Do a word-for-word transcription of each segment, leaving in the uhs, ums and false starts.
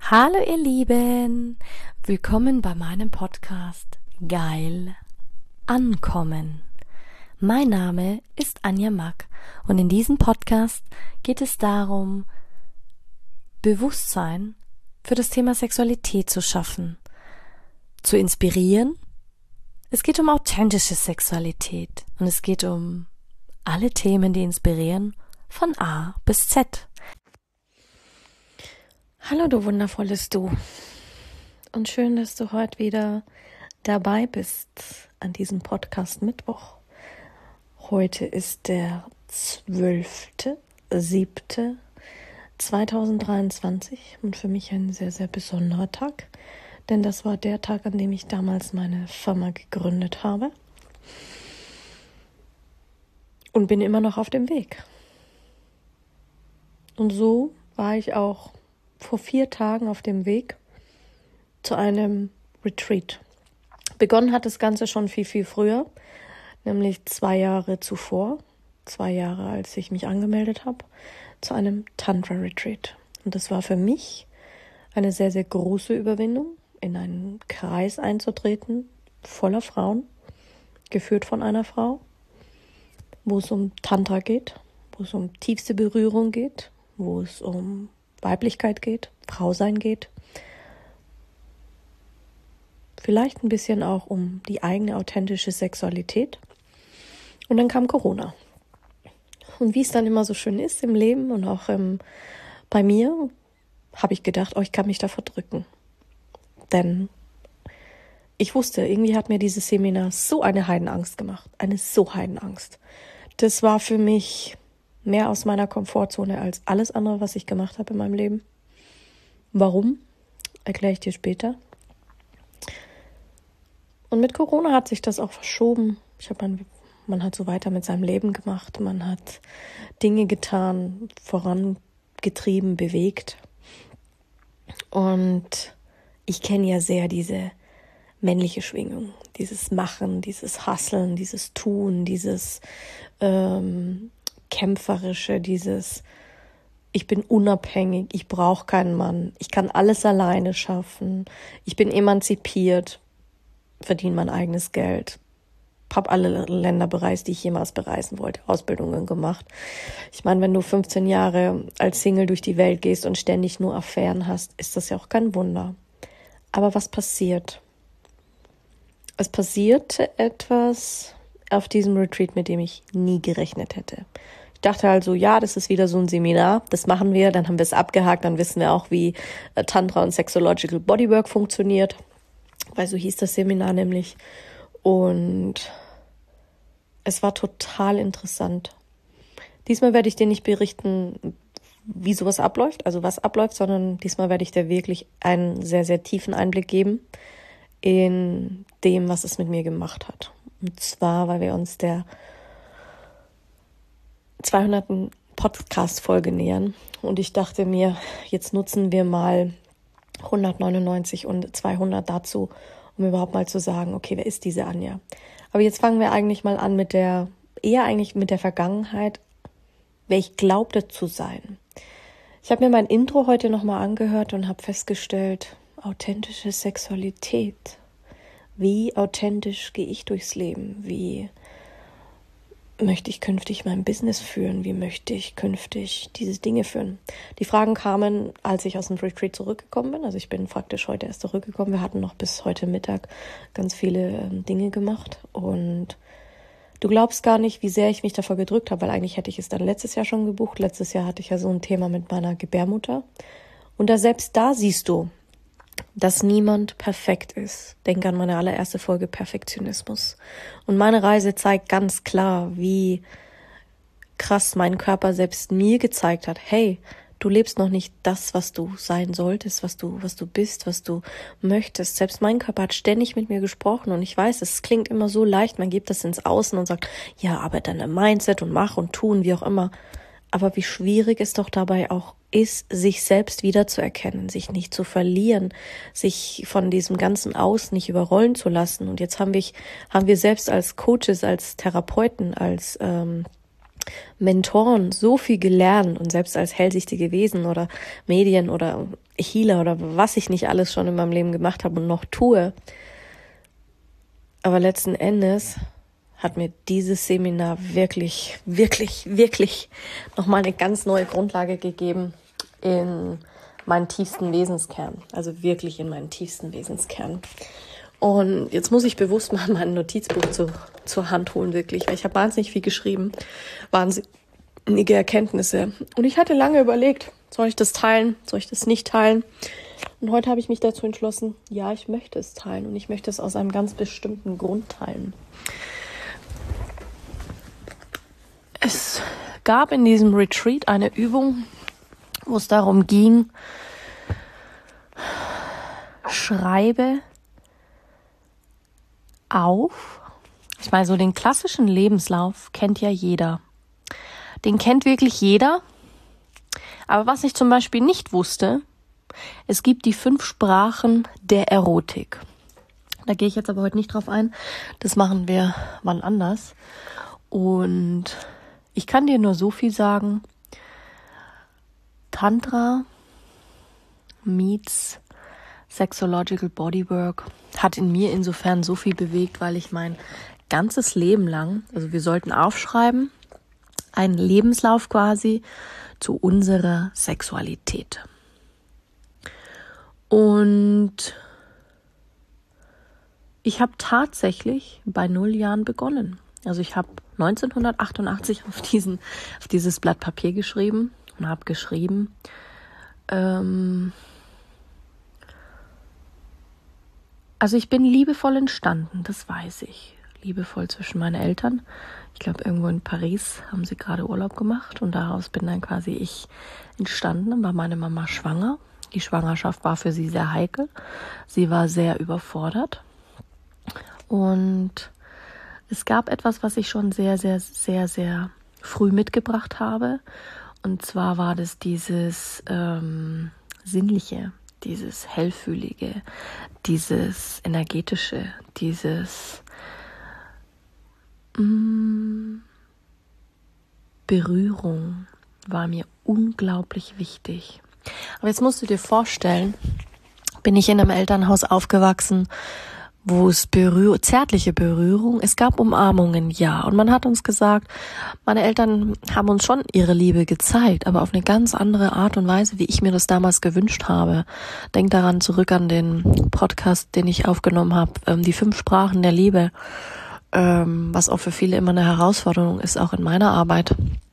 Hallo ihr Lieben, willkommen bei meinem Podcast Geil Ankommen. Mein Name ist Anja Mack und in diesem Podcast geht es darum, Bewusstsein für das Thema Sexualität zu schaffen, zu inspirieren. Es geht um authentische Sexualität und es geht um alle Themen, die inspirieren, von A bis Z. Hallo du wundervolles Du und schön, dass du heute wieder dabei bist an diesem Podcast Mittwoch. Heute ist der zwölfte siebte zweitausenddreiundzwanzig und für mich ein sehr, sehr besonderer Tag, denn das war der Tag, an dem ich damals meine Firma gegründet habe und bin immer noch auf dem Weg. Und so war ich auch vor vier Tagen auf dem Weg zu einem Retreat. Begonnen hat das Ganze schon viel, viel früher, nämlich zwei Jahre zuvor, zwei Jahre, als ich mich angemeldet habe, zu einem Tantra-Retreat. Und das war für mich eine sehr, sehr große Überwindung, in einen Kreis einzutreten, voller Frauen, geführt von einer Frau, wo es um Tantra geht, wo es um tiefste Berührung geht, wo es um Weiblichkeit geht, Frausein geht. Vielleicht ein bisschen auch um die eigene authentische Sexualität. Und dann kam Corona. Und wie es dann immer so schön ist im Leben und auch ähm, bei mir, habe ich gedacht, oh, ich kann mich da verdrücken. Denn ich wusste, irgendwie hat mir dieses Seminar so eine Heidenangst gemacht. Eine so Heidenangst. Das war für mich mehr aus meiner Komfortzone als alles andere, was ich gemacht habe in meinem Leben. Warum? Erkläre ich dir später. Und mit Corona hat sich das auch verschoben. Ich habe man, man hat so weiter mit seinem Leben gemacht. Man hat Dinge getan, vorangetrieben, bewegt. Und ich kenne ja sehr diese männliche Schwingung. Dieses Machen, dieses Hustlen, dieses Tun, dieses ähm, Kämpferische, dieses ich bin unabhängig, ich brauche keinen Mann, ich kann alles alleine schaffen, ich bin emanzipiert, verdiene mein eigenes Geld, habe alle Länder bereist, die ich jemals bereisen wollte, Ausbildungen gemacht. Ich meine, wenn du fünfzehn Jahre als Single durch die Welt gehst und ständig nur Affären hast, ist das ja auch kein Wunder. Aber was passiert? Es passierte etwas auf diesem Retreat, mit dem ich nie gerechnet hätte. Ich dachte also, ja, das ist wieder so ein Seminar, das machen wir, dann haben wir es abgehakt, dann wissen wir auch, wie Tantra und Sexological Bodywork funktioniert, weil so hieß das Seminar nämlich. Und es war total interessant. Diesmal werde ich dir nicht berichten, wie sowas abläuft, also was abläuft, sondern diesmal werde ich dir wirklich einen sehr, sehr tiefen Einblick geben in dem, was es mit mir gemacht hat. Und zwar, weil wir uns der zweihunderten Podcast-Folge nähern. Und ich dachte mir, jetzt nutzen wir mal hundertneunundneunzig und zweihundert dazu, um überhaupt mal zu sagen, okay, wer ist diese Anja? Aber jetzt fangen wir eigentlich mal an mit der, eher eigentlich mit der Vergangenheit, wer ich glaubte zu sein. Ich habe mir mein Intro heute nochmal angehört und habe festgestellt, authentische Sexualität. Wie authentisch gehe ich durchs Leben? Wie möchte ich künftig mein Business führen? Wie möchte ich künftig diese Dinge führen? Die Fragen kamen, als ich aus dem Retreat zurückgekommen bin. Also ich bin praktisch heute erst zurückgekommen. Wir hatten noch bis heute Mittag ganz viele ähm, Dinge gemacht. Und du glaubst gar nicht, wie sehr ich mich davor gedrückt habe, weil eigentlich hätte ich es dann letztes Jahr schon gebucht. Letztes Jahr hatte ich ja so ein Thema mit meiner Gebärmutter. Und da selbst da siehst du, dass niemand perfekt ist. Denk an meine allererste Folge Perfektionismus. Und meine Reise zeigt ganz klar, wie krass mein Körper selbst mir gezeigt hat, hey, du lebst noch nicht das, was du sein solltest, was du, was du bist, was du möchtest. Selbst mein Körper hat ständig mit mir gesprochen und ich weiß, es klingt immer so leicht, man gibt das ins Außen und sagt, ja, arbeite an deinem Mindset und mach und tun, wie auch immer. Aber wie schwierig es doch dabei auch ist, sich selbst wiederzuerkennen, sich nicht zu verlieren, sich von diesem ganzen Außen nicht überrollen zu lassen. Und jetzt haben wir, haben wir selbst als Coaches, als Therapeuten, als ähm, Mentoren so viel gelernt und selbst als hellsichtige Wesen oder Medien oder Healer oder was ich nicht alles schon in meinem Leben gemacht habe und noch tue. Aber letzten Endes hat mir dieses Seminar wirklich, wirklich, wirklich nochmal eine ganz neue Grundlage gegeben in meinen tiefsten Wesenskern. Also wirklich in meinen tiefsten Wesenskern. Und jetzt muss ich bewusst mal mein Notizbuch zu, zur Hand holen, wirklich, weil ich habe wahnsinnig viel geschrieben, wahnsinnige Erkenntnisse. Und ich hatte lange überlegt, soll ich das teilen, soll ich das nicht teilen? Und heute habe ich mich dazu entschlossen, ja, ich möchte es teilen und ich möchte es aus einem ganz bestimmten Grund teilen. Es gab in diesem Retreat eine Übung, wo es darum ging, schreibe auf. Ich meine, so den klassischen Lebenslauf kennt ja jeder. Den kennt wirklich jeder. Aber was ich zum Beispiel nicht wusste, es gibt die fünf Sprachen der Erotik. Da gehe ich jetzt aber heute nicht drauf ein. Das machen wir wann anders. Und ich kann dir nur so viel sagen. Tantra meets Sexological Bodywork hat in mir insofern so viel bewegt, weil ich mein ganzes Leben lang, also wir sollten aufschreiben, einen Lebenslauf quasi zu unserer Sexualität. Und ich habe tatsächlich bei null Jahren begonnen. Also ich habe neunzehnhundertachtundachtzig auf diesen, auf dieses Blatt Papier geschrieben und habe geschrieben, ähm, also ich bin liebevoll entstanden, das weiß ich. Liebevoll zwischen meinen Eltern. Ich glaube, irgendwo in Paris haben sie gerade Urlaub gemacht und daraus bin dann quasi ich entstanden. Dann war meine Mama schwanger. Die Schwangerschaft war für sie sehr heikel. Sie war sehr überfordert. Und es gab etwas, was ich schon sehr, sehr, sehr, sehr früh mitgebracht habe. Und zwar war das dieses ähm, Sinnliche, dieses Hellfühlige, dieses Energetische, dieses mh, Berührung war mir unglaublich wichtig. Aber jetzt musst du dir vorstellen, bin ich in einem Elternhaus aufgewachsen, wo es Berühr- zärtliche Berührung, es gab Umarmungen, ja. Und man hat uns gesagt, meine Eltern haben uns schon ihre Liebe gezeigt, aber auf eine ganz andere Art und Weise, wie ich mir das damals gewünscht habe. Denk daran zurück an den Podcast, den ich aufgenommen habe, ähm, die fünf Sprachen der Liebe, ähm, was auch für viele immer eine Herausforderung ist, auch in meiner Arbeit.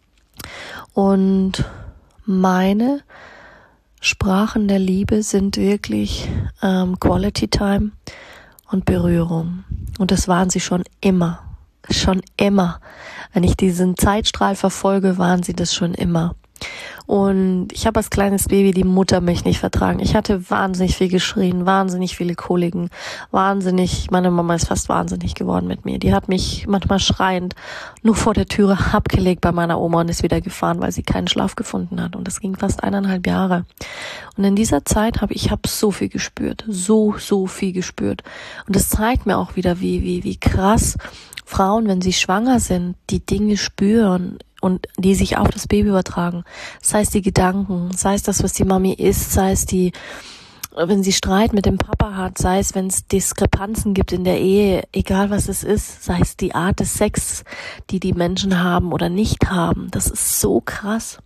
Und meine Sprachen der Liebe sind wirklich ähm, Quality Time und Berührung. Und das waren sie schon immer. Schon immer. Wenn ich diesen Zeitstrahl verfolge, waren sie das schon immer. Und ich habe als kleines Baby die Muttermilch nicht vertragen. Ich hatte wahnsinnig viel geschrien, wahnsinnig viele Koliken, wahnsinnig, meine Mama ist fast wahnsinnig geworden mit mir. Die hat mich manchmal schreiend nur vor der Türe abgelegt bei meiner Oma und ist wieder gefahren, weil sie keinen Schlaf gefunden hat. Und das ging fast eineinhalb Jahre. Und in dieser Zeit habe ich hab so viel gespürt, so, so viel gespürt. Und das zeigt mir auch wieder, wie, wie, wie krass Frauen, wenn sie schwanger sind, die Dinge spüren und die sich auf das Baby übertragen. Sei es die Gedanken, sei es das, was die Mami isst, sei es die, wenn sie Streit mit dem Papa hat, sei es, wenn es Diskrepanzen gibt in der Ehe, egal was es ist, sei es die Art des Sex, die die Menschen haben oder nicht haben. Das ist so krass.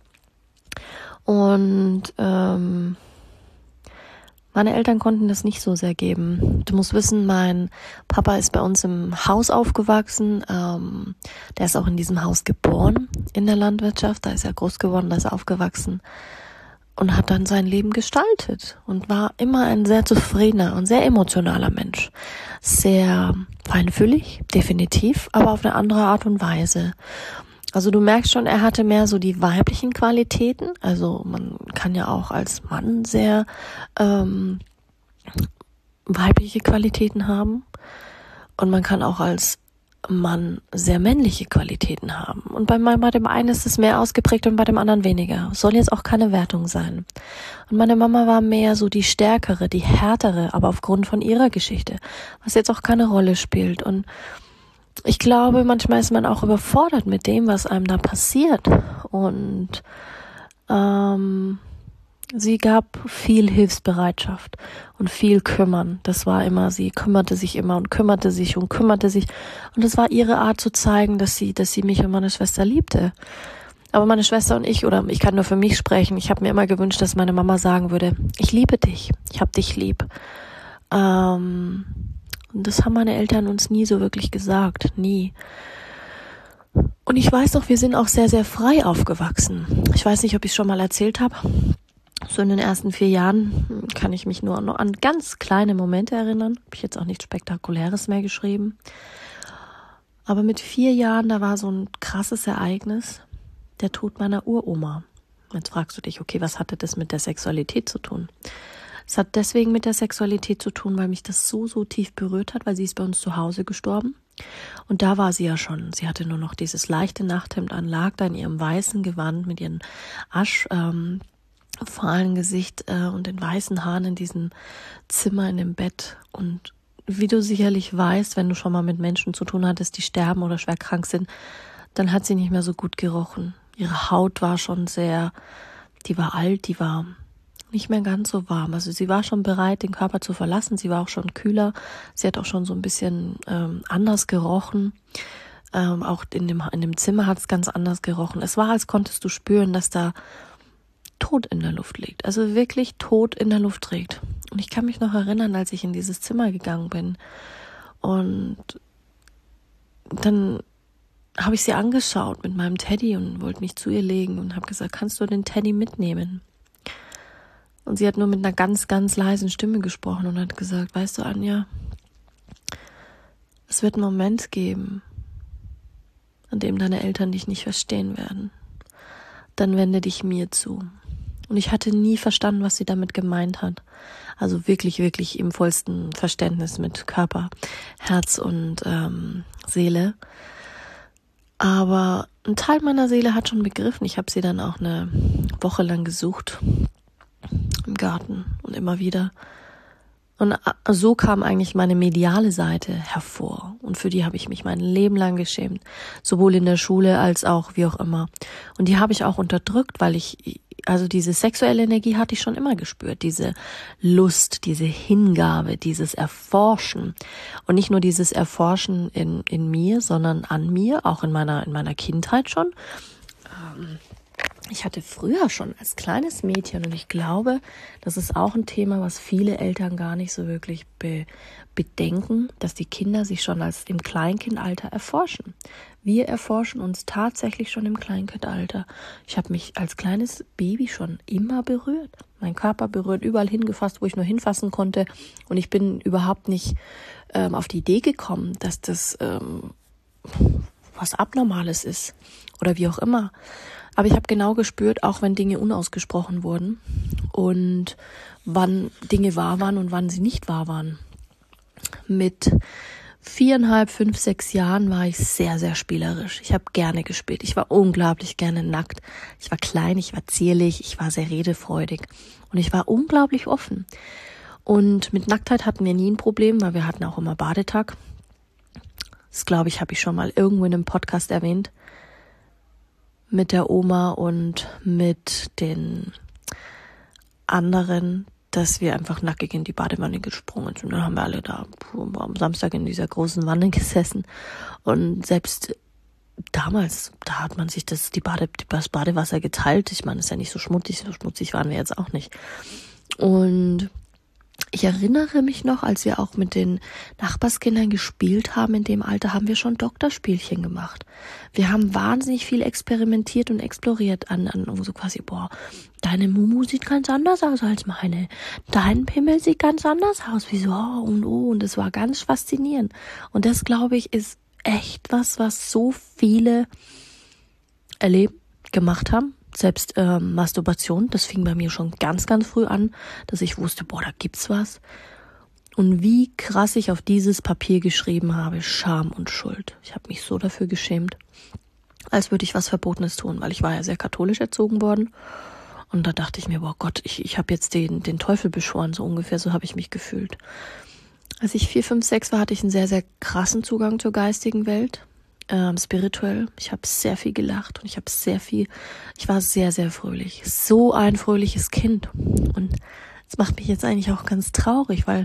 Und ähm, meine Eltern konnten das nicht so sehr geben. Du musst wissen, mein Papa ist bei uns im Haus aufgewachsen. Ähm, der ist auch in diesem Haus geboren, in der Landwirtschaft. Da ist er groß geworden, da ist er aufgewachsen und hat dann sein Leben gestaltet und war immer ein sehr zufriedener und sehr emotionaler Mensch. Sehr feinfühlig, definitiv, aber auf eine andere Art und Weise. Also du merkst schon, er hatte mehr so die weiblichen Qualitäten. Also man kann ja auch als Mann sehr ähm, weibliche Qualitäten haben. Und man kann auch als Mann sehr männliche Qualitäten haben. Und bei, bei dem einen ist es mehr ausgeprägt und bei dem anderen weniger. Soll jetzt auch keine Wertung sein. Und meine Mama war mehr so die stärkere, die härtere, aber aufgrund von ihrer Geschichte. Was jetzt auch keine Rolle spielt. Und ich glaube, manchmal ist man auch überfordert mit dem, was einem da passiert. Und ähm, sie gab viel Hilfsbereitschaft und viel Kümmern. Das war immer, sie kümmerte sich immer und kümmerte sich und kümmerte sich. Und das war ihre Art zu zeigen, dass sie, dass sie mich und meine Schwester liebte. Aber meine Schwester und ich, oder ich kann nur für mich sprechen, ich habe mir immer gewünscht, dass meine Mama sagen würde, ich liebe dich, ich hab dich lieb. Ähm, und das haben meine Eltern uns nie so wirklich gesagt, nie. Und ich weiß noch, wir sind auch sehr, sehr frei aufgewachsen. Ich weiß nicht, ob ich es schon mal erzählt habe. So in den ersten vier Jahren kann ich mich nur noch an ganz kleine Momente erinnern. Habe ich jetzt auch nichts Spektakuläres mehr geschrieben. Aber mit vier Jahren, da war so ein krasses Ereignis, der Tod meiner Uroma. Jetzt fragst du dich, okay, was hatte das mit der Sexualität zu tun? Es hat deswegen mit der Sexualität zu tun, weil mich das so, so tief berührt hat, weil sie ist bei uns zu Hause gestorben. Und da war sie ja schon. Sie hatte nur noch dieses leichte Nachthemd an, lag da in ihrem weißen Gewand mit ihren Asch, ähm, fahlen Gesicht äh, und den weißen Haaren in diesem Zimmer in dem Bett. Und wie du sicherlich weißt, wenn du schon mal mit Menschen zu tun hattest, die sterben oder schwer krank sind, dann hat sie nicht mehr so gut gerochen. Ihre Haut war schon sehr, die war alt, die war nicht mehr ganz so warm. Also sie war schon bereit, den Körper zu verlassen. Sie war auch schon kühler. Sie hat auch schon so ein bisschen ähm, anders gerochen. Ähm, auch in dem, in dem Zimmer hat es ganz anders gerochen. Es war, als konntest du spüren, dass da Tod in der Luft liegt. Also wirklich Tod in der Luft liegt. Und ich kann mich noch erinnern, als ich in dieses Zimmer gegangen bin. Und dann habe ich sie angeschaut mit meinem Teddy und wollte mich zu ihr legen und habe gesagt, kannst du den Teddy mitnehmen? Und sie hat nur mit einer ganz, ganz leisen Stimme gesprochen und hat gesagt, weißt du, Anja, es wird einen Moment geben, an dem deine Eltern dich nicht verstehen werden. Dann wende dich mir zu. Und ich hatte nie verstanden, was sie damit gemeint hat. Also wirklich, wirklich im vollsten Verständnis mit Körper, Herz und ähm, Seele. Aber ein Teil meiner Seele hat schon begriffen. Ich habe sie dann auch eine Woche lang gesucht im Garten und immer wieder. Und so kam eigentlich meine mediale Seite hervor. Und für die habe ich mich mein Leben lang geschämt. Sowohl in der Schule als auch wie auch immer. Und die habe ich auch unterdrückt, weil ich, also diese sexuelle Energie hatte ich schon immer gespürt. Diese Lust, diese Hingabe, dieses Erforschen. Und nicht nur dieses Erforschen in, in mir, sondern an mir, auch in meiner, in meiner Kindheit schon. Ähm, Ich hatte früher schon als kleines Mädchen, und ich glaube, das ist auch ein Thema, was viele Eltern gar nicht so wirklich be- bedenken, dass die Kinder sich schon als im Kleinkindalter erforschen. Wir erforschen uns tatsächlich schon im Kleinkindalter. Ich habe mich als kleines Baby schon immer berührt. Mein Körper berührt, überall hingefasst, wo ich nur hinfassen konnte. Und ich bin überhaupt nicht ähm, auf die Idee gekommen, dass das ähm, was Abnormales ist oder wie auch immer. Aber ich habe genau gespürt, auch wenn Dinge unausgesprochen wurden und wann Dinge wahr waren und wann sie nicht wahr waren. Mit viereinhalb, fünf, sechs Jahren war ich sehr, sehr spielerisch. Ich habe gerne gespielt. Ich war unglaublich gerne nackt. Ich war klein, ich war zierlich, ich war sehr redefreudig und ich war unglaublich offen. Und mit Nacktheit hatten wir nie ein Problem, weil wir hatten auch immer Badetag. Das glaube ich, habe ich schon mal irgendwo in einem Podcast erwähnt. Mit der Oma und mit den anderen, dass wir einfach nackig in die Badewanne gesprungen sind. Und dann haben wir alle da am Samstag in dieser großen Wanne gesessen. Und selbst damals, da hat man sich das, die Bade, das Badewasser geteilt. Ich meine, es ist ja nicht so schmutzig, so schmutzig waren wir jetzt auch nicht. Und ich erinnere mich noch, als wir auch mit den Nachbarskindern gespielt haben, in dem Alter haben wir schon Doktorspielchen gemacht. Wir haben wahnsinnig viel experimentiert und exploriert an, an so quasi, boah, deine Mumu sieht ganz anders aus als meine. Dein Pimmel sieht ganz anders aus. Wieso? Oh und oh. Und es war ganz faszinierend. Und das, glaube ich, ist echt was, was so viele erleben, gemacht haben. Selbst ähm, Masturbation, das fing bei mir schon ganz, ganz früh an, dass ich wusste, boah, da gibt's was. Und wie krass ich auf dieses Papier geschrieben habe, Scham und Schuld. Ich habe mich so dafür geschämt, als würde ich was Verbotenes tun, weil ich war ja sehr katholisch erzogen worden. Und da dachte ich mir, boah Gott, ich, ich habe jetzt den, den Teufel beschworen, so ungefähr, so habe ich mich gefühlt. Als ich vier, fünf, sechs war, hatte ich einen sehr, sehr krassen Zugang zur geistigen Welt, ähm, spirituell. Ich habe sehr viel gelacht und ich habe sehr viel, ich war sehr, sehr fröhlich. So ein fröhliches Kind. Und das macht mich jetzt eigentlich auch ganz traurig, weil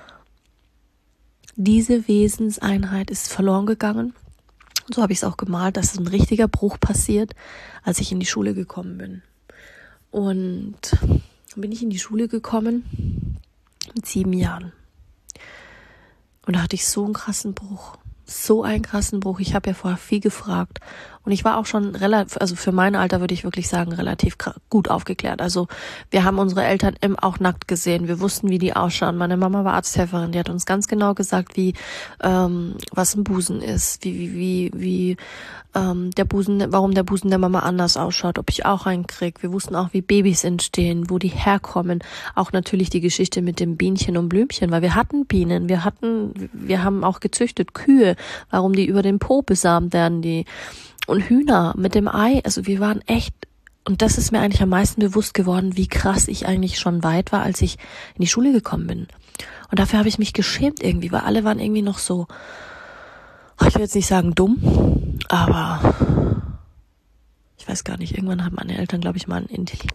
diese Wesenseinheit ist verloren gegangen. Und so habe ich es auch gemalt, dass ein richtiger Bruch passiert, als ich in die Schule gekommen bin. Und dann bin ich in die Schule gekommen mit sieben Jahren. Und da hatte ich so einen krassen Bruch. So einen krassen Bruch. Ich habe ja vorher viel gefragt. Und ich war auch schon relativ, also für mein Alter würde ich wirklich sagen, relativ gut aufgeklärt. Also wir haben unsere Eltern eben auch nackt gesehen. Wir wussten, wie die ausschauen. Meine Mama war Arzthelferin. Die hat uns ganz genau gesagt, wie, ähm, was ein Busen ist, wie, wie, wie, wie, ähm, der Busen, warum der Busen der Mama anders ausschaut, ob ich auch einen krieg. Wir wussten auch, wie Babys entstehen, wo die herkommen. Auch natürlich die Geschichte mit dem Bienchen und Blümchen, weil wir hatten Bienen, wir hatten, wir haben auch gezüchtet Kühe, warum die über den Po besamt werden, die, und Hühner mit dem Ei. Also wir waren echt, und das ist mir eigentlich am meisten bewusst geworden, wie krass ich eigentlich schon weit war, als ich in die Schule gekommen bin. Und dafür habe ich mich geschämt irgendwie, weil alle waren irgendwie noch so, ich will jetzt nicht sagen dumm, aber ich weiß gar nicht, irgendwann haben meine Eltern, glaube ich, mal einen, Intelli-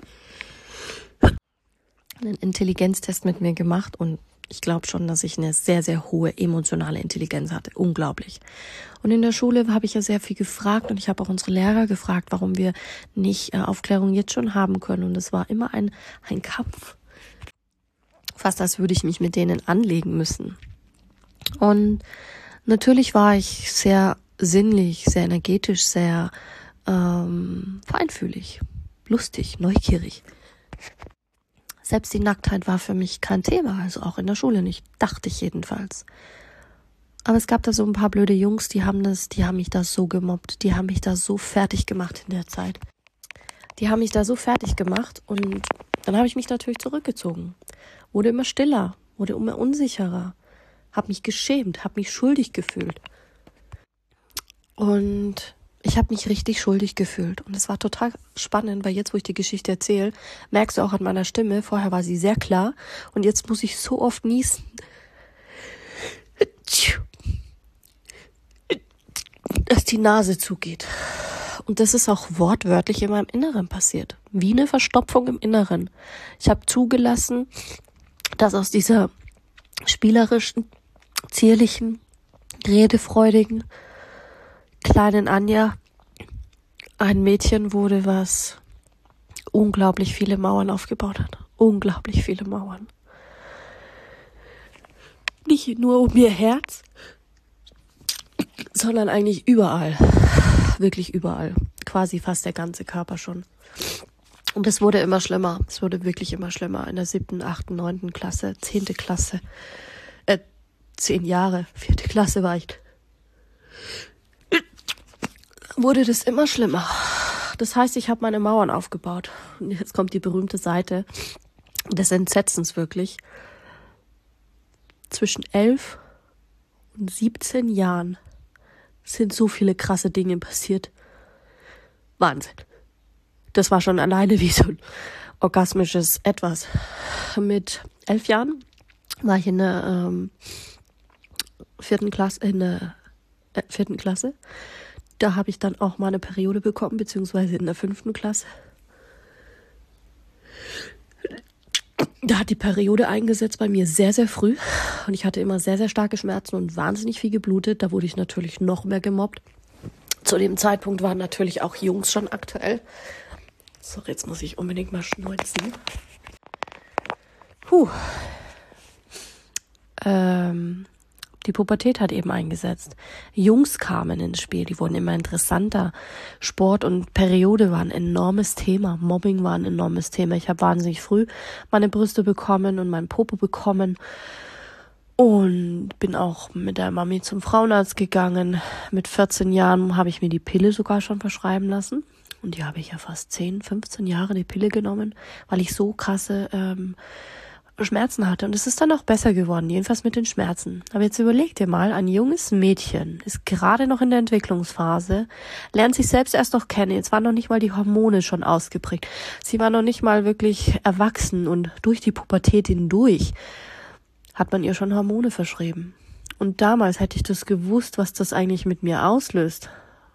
einen Intelligenztest mit mir gemacht und ich glaube schon, dass ich eine sehr, sehr hohe emotionale Intelligenz hatte. Unglaublich. Und in der Schule habe ich ja sehr viel gefragt und ich habe auch unsere Lehrer gefragt, warum wir nicht äh, Aufklärung jetzt schon haben können. Und es war immer ein, ein Kampf. Fast als würde ich mich mit denen anlegen müssen. Und natürlich war ich sehr sinnlich, sehr energetisch, sehr ähm, feinfühlig, lustig, neugierig. Selbst die Nacktheit war für mich kein Thema, also auch in der Schule nicht, dachte ich jedenfalls. Aber es gab da so ein paar blöde Jungs, die haben das, die haben mich da so gemobbt, die haben mich da so fertig gemacht in der Zeit. Die haben mich da so fertig gemacht und dann habe ich mich natürlich zurückgezogen. Wurde immer stiller, wurde immer unsicherer, habe mich geschämt, habe mich schuldig gefühlt. Und ich habe mich richtig schuldig gefühlt und es war total spannend, weil jetzt, wo ich die Geschichte erzähle, merkst du auch an meiner Stimme, vorher war sie sehr klar und jetzt muss ich so oft niesen, dass die Nase zugeht. Und das ist auch wortwörtlich in meinem Inneren passiert, wie eine Verstopfung im Inneren. Ich habe zugelassen, dass aus dieser spielerischen, zierlichen, redefreudigen kleinen Anja ein Mädchen wurde, was unglaublich viele Mauern aufgebaut hat. Unglaublich viele Mauern. Nicht nur um ihr Herz, sondern eigentlich überall. Wirklich überall. Quasi fast der ganze Körper schon. Und es wurde immer schlimmer. Es wurde wirklich immer schlimmer. In der siebten, achten, neunten Klasse, zehnte Klasse, äh, zehn Jahre, vierte Klasse war ich. Wurde das immer schlimmer. Das heißt, ich habe meine Mauern aufgebaut. Und jetzt kommt die berühmte Seite des Entsetzens wirklich. Zwischen elf und siebzehn Jahren sind so viele krasse Dinge passiert. Wahnsinn. Das war schon alleine wie so ein orgasmisches Etwas. Mit elf Jahren war ich in der ähm, vierten Klasse, in der äh, vierten Klasse. Da habe ich dann auch mal eine Periode bekommen, beziehungsweise in der fünften Klasse. Da hat die Periode eingesetzt bei mir sehr, sehr früh. Und ich hatte immer sehr, sehr starke Schmerzen und wahnsinnig viel geblutet. Da wurde ich natürlich noch mehr gemobbt. Zu dem Zeitpunkt waren natürlich auch Jungs schon aktuell. So, jetzt muss ich unbedingt mal schneuzen. Puh. Ähm... Die Pubertät hat eben eingesetzt. Jungs kamen ins Spiel, die wurden immer interessanter. Sport und Periode waren ein enormes Thema. Mobbing war ein enormes Thema. Ich habe wahnsinnig früh meine Brüste bekommen und meinen Popo bekommen. Und bin auch mit der Mami zum Frauenarzt gegangen. Mit vierzehn Jahren habe ich mir die Pille sogar schon verschreiben lassen. Und die habe ich ja fast zehn, fünfzehn Jahre die Pille genommen, weil ich so krasse ähm, Schmerzen hatte. Und es ist dann auch besser geworden, jedenfalls mit den Schmerzen. Aber jetzt überleg dir mal, ein junges Mädchen ist gerade noch in der Entwicklungsphase, lernt sich selbst erst noch kennen. Jetzt waren noch nicht mal die Hormone schon ausgeprägt. Sie war noch nicht mal wirklich erwachsen und durch die Pubertät hindurch hat man ihr schon Hormone verschrieben. Und damals hätte ich das gewusst, was das eigentlich mit mir auslöst,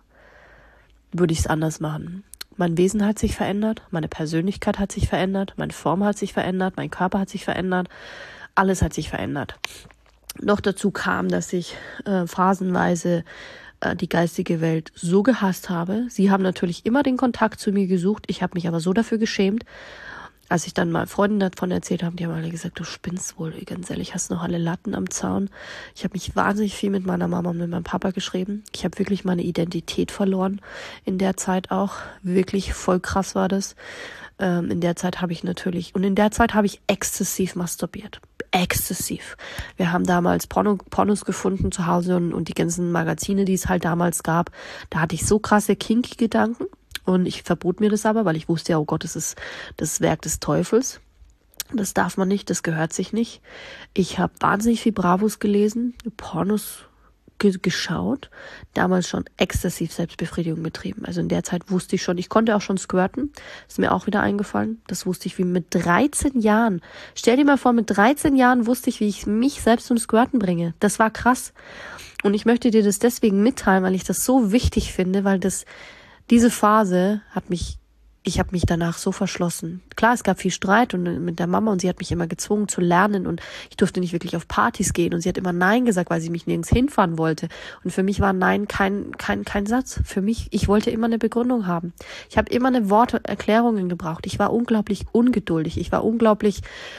würde ich es anders machen. Mein Wesen hat sich verändert, meine Persönlichkeit hat sich verändert, meine Form hat sich verändert, mein Körper hat sich verändert, alles hat sich verändert. Noch dazu kam, dass ich äh, phasenweise äh, die geistige Welt so gehasst habe. Sie haben natürlich immer den Kontakt zu mir gesucht, ich habe mich aber so dafür geschämt. Als ich dann mal Freunden davon erzählt habe, die haben alle gesagt, du spinnst wohl, ganz ehrlich, hast noch alle Latten am Zaun. Ich habe mich wahnsinnig viel mit meiner Mama und mit meinem Papa geschrieben. Ich habe wirklich meine Identität verloren in der Zeit auch. Wirklich voll krass war das. Ähm, in der Zeit habe ich natürlich, und in der Zeit habe ich exzessiv masturbiert. Exzessiv. Wir haben damals Porno, Pornos gefunden zu Hause und, und die ganzen Magazine, die es halt damals gab. Da hatte ich so krasse Kinky-Gedanken. Und ich verbot mir das aber, weil ich wusste ja, oh Gott, das ist das Werk des Teufels. Das darf man nicht, das gehört sich nicht. Ich habe wahnsinnig viel Bravos gelesen, Pornos ge- geschaut, damals schon exzessiv Selbstbefriedigung betrieben. Also in der Zeit wusste ich schon, ich konnte auch schon squirten, ist mir auch wieder eingefallen. Das wusste ich wie mit dreizehn Jahren. Stell dir mal vor, mit dreizehn Jahren wusste ich, wie ich mich selbst zum Squirten bringe. Das war krass. Und ich möchte dir das deswegen mitteilen, weil ich das so wichtig finde, weil das Diese Phase hat mich, ich habe mich danach so verschlossen. Klar, es gab viel Streit und mit der Mama und sie hat mich immer gezwungen zu lernen und ich durfte nicht wirklich auf Partys gehen und sie hat immer Nein gesagt, weil sie mich nirgends hinfahren wollte. Und für mich war Nein kein kein kein Satz. Für mich, ich wollte immer eine Begründung haben. Ich habe immer eine Worte, Erklärungen gebraucht. Ich war unglaublich ungeduldig. Ich war unglaublich,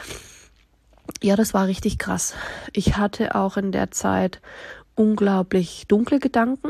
ja, das war richtig krass. Ich hatte auch in der Zeit unglaublich dunkle Gedanken.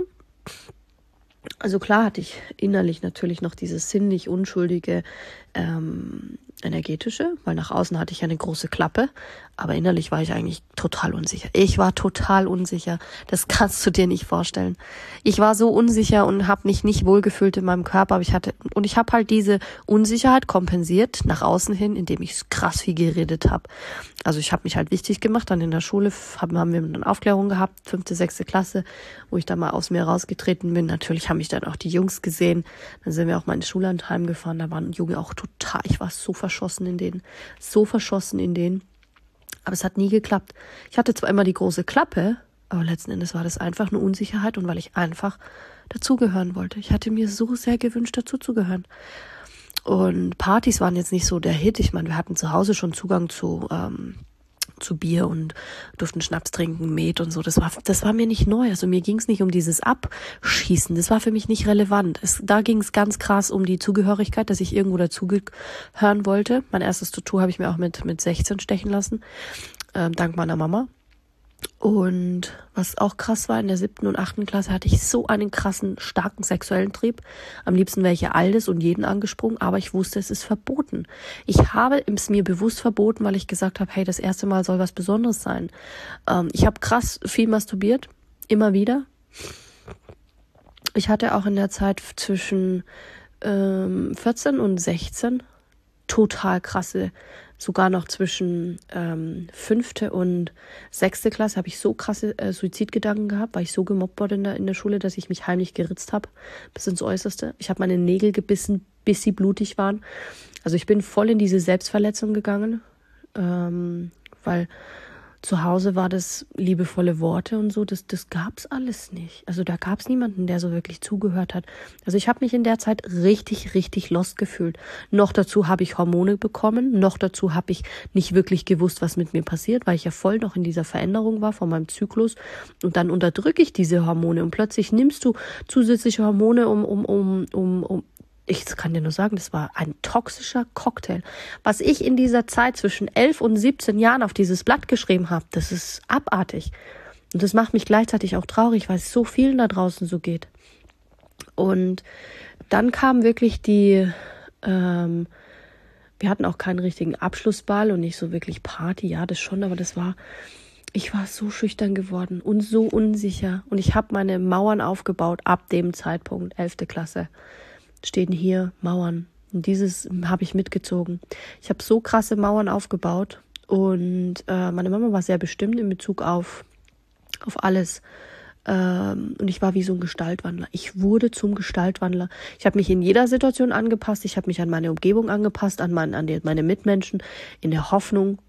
Also klar hatte ich innerlich natürlich noch dieses sinnlich unschuldige, ähm, energetische, weil nach außen hatte ich eine große Klappe, aber innerlich war ich eigentlich total unsicher. Ich war total unsicher, das kannst du dir nicht vorstellen. Ich war so unsicher und habe mich nicht wohlgefühlt in meinem Körper, aber ich hatte und ich habe halt diese Unsicherheit kompensiert nach außen hin, indem ich krass viel geredet habe. Also ich habe mich halt wichtig gemacht, dann in der Schule haben, haben wir eine Aufklärung gehabt, fünfte, sechste Klasse, wo ich da mal aus mir rausgetreten bin. Natürlich haben mich dann auch die Jungs gesehen, dann sind wir auch mal ins Schullandheim gefahren, da waren Junge auch total, ich war so verschossen in denen, so verschossen in denen. Aber es hat nie geklappt. Ich hatte zwar immer die große Klappe, aber letzten Endes war das einfach eine Unsicherheit und weil ich einfach dazugehören wollte. Ich hatte mir so sehr gewünscht, dazuzugehören. Und Partys waren jetzt nicht so der Hit. Ich meine, wir hatten zu Hause schon Zugang zu ähm, zu Bier und durften Schnaps trinken, Met und so. Das war das war mir nicht neu. Also mir ging es nicht um dieses Abschießen. Das war für mich nicht relevant. Es, da ging es ganz krass um die Zugehörigkeit, dass ich irgendwo dazugehören wollte. Mein erstes Tattoo habe ich mir auch mit mit sechzehn stechen lassen, ähm, dank meiner Mama. Und was auch krass war, in der siebten und achten Klasse hatte ich so einen krassen, starken sexuellen Trieb. Am liebsten wäre ich alles und jeden angesprungen, aber ich wusste, es ist verboten. Ich habe es mir bewusst verboten, weil ich gesagt habe, hey, das erste Mal soll was Besonderes sein. Ähm, ich habe krass viel masturbiert, immer wieder. Ich hatte auch in der Zeit zwischen ähm, vierzehn und sechzehn total krasse, sogar noch zwischen ähm, fünfte und sechste Klasse habe ich so krasse äh, Suizidgedanken gehabt, weil ich so gemobbt wurde in der, in der Schule, dass ich mich heimlich geritzt habe, bis ins Äußerste. Ich habe meine Nägel gebissen, bis sie blutig waren. Also ich bin voll in diese Selbstverletzung gegangen, ähm, weil zu Hause war das liebevolle Worte und so, das, das gab's alles nicht. Also da gab's niemanden, der so wirklich zugehört hat. Also ich habe mich in der Zeit richtig, richtig lost gefühlt. Noch dazu habe ich Hormone bekommen, noch dazu habe ich nicht wirklich gewusst, was mit mir passiert, weil ich ja voll noch in dieser Veränderung war von meinem Zyklus. Und dann unterdrücke ich diese Hormone und plötzlich nimmst du zusätzliche Hormone, um, um, um, um, um ich kann dir nur sagen, das war ein toxischer Cocktail. Was ich in dieser Zeit zwischen elf und siebzehn Jahren auf dieses Blatt geschrieben habe, das ist abartig. Und das macht mich gleichzeitig auch traurig, weil es so vielen da draußen so geht. Und dann kam wirklich die, ähm, wir hatten auch keinen richtigen Abschlussball und nicht so wirklich Party, ja, das schon, aber das war, ich war so schüchtern geworden und so unsicher. Und ich habe meine Mauern aufgebaut ab dem Zeitpunkt, elfte Klasse. Stehen hier Mauern. Und dieses habe ich mitgezogen. Ich habe so krasse Mauern aufgebaut. Und äh, meine Mama war sehr bestimmt in Bezug auf, auf alles. Ähm, und ich war wie so ein Gestaltwandler. Ich wurde zum Gestaltwandler. Ich habe mich in jeder Situation angepasst. Ich habe mich an meine Umgebung angepasst, an, mein, an die, meine Mitmenschen, in der Hoffnung,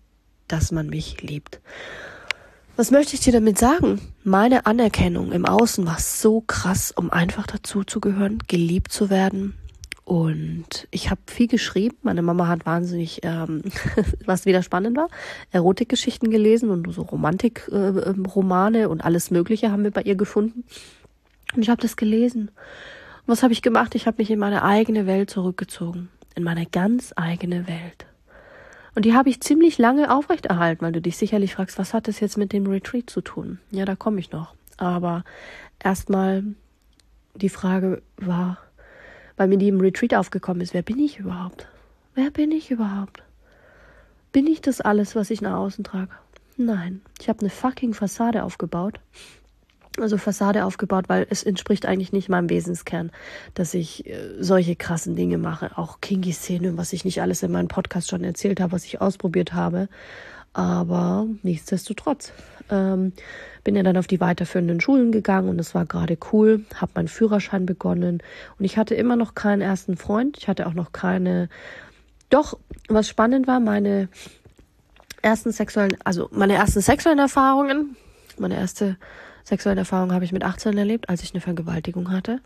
dass man mich liebt. Was möchte ich dir damit sagen? Meine Anerkennung im Außen war so krass, um einfach dazu zu gehören, geliebt zu werden. Und ich habe viel geschrieben. Meine Mama hat wahnsinnig, ähm, was wieder spannend war, Erotikgeschichten gelesen und so Romantikromane äh, und alles Mögliche haben wir bei ihr gefunden. Und ich habe das gelesen. Und was habe ich gemacht? Ich habe mich in meine eigene Welt zurückgezogen. In meine ganz eigene Welt. Und die habe ich ziemlich lange aufrechterhalten, weil du dich sicherlich fragst, was hat das jetzt mit dem Retreat zu tun? Ja, da komme ich noch. Aber erstmal die Frage war, weil mir die im Retreat aufgekommen ist, wer bin ich überhaupt? Wer bin ich überhaupt? Bin ich das alles, was ich nach außen trage? Nein, ich habe eine fucking Fassade aufgebaut. Also Fassade aufgebaut, weil es entspricht eigentlich nicht meinem Wesenskern, dass ich äh, solche krassen Dinge mache. Auch Kinky-Szene, was ich nicht alles in meinem Podcast schon erzählt habe, was ich ausprobiert habe. Aber nichtsdestotrotz. Ähm, bin ja dann auf die weiterführenden Schulen gegangen und es war gerade cool. Habe meinen Führerschein begonnen und ich hatte immer noch keinen ersten Freund. Ich hatte auch noch keine... Doch, was spannend war, meine ersten sexuellen, also meine ersten sexuellen Erfahrungen, meine erste... Sexuelle Erfahrung habe ich mit achtzehn erlebt, als ich eine Vergewaltigung hatte.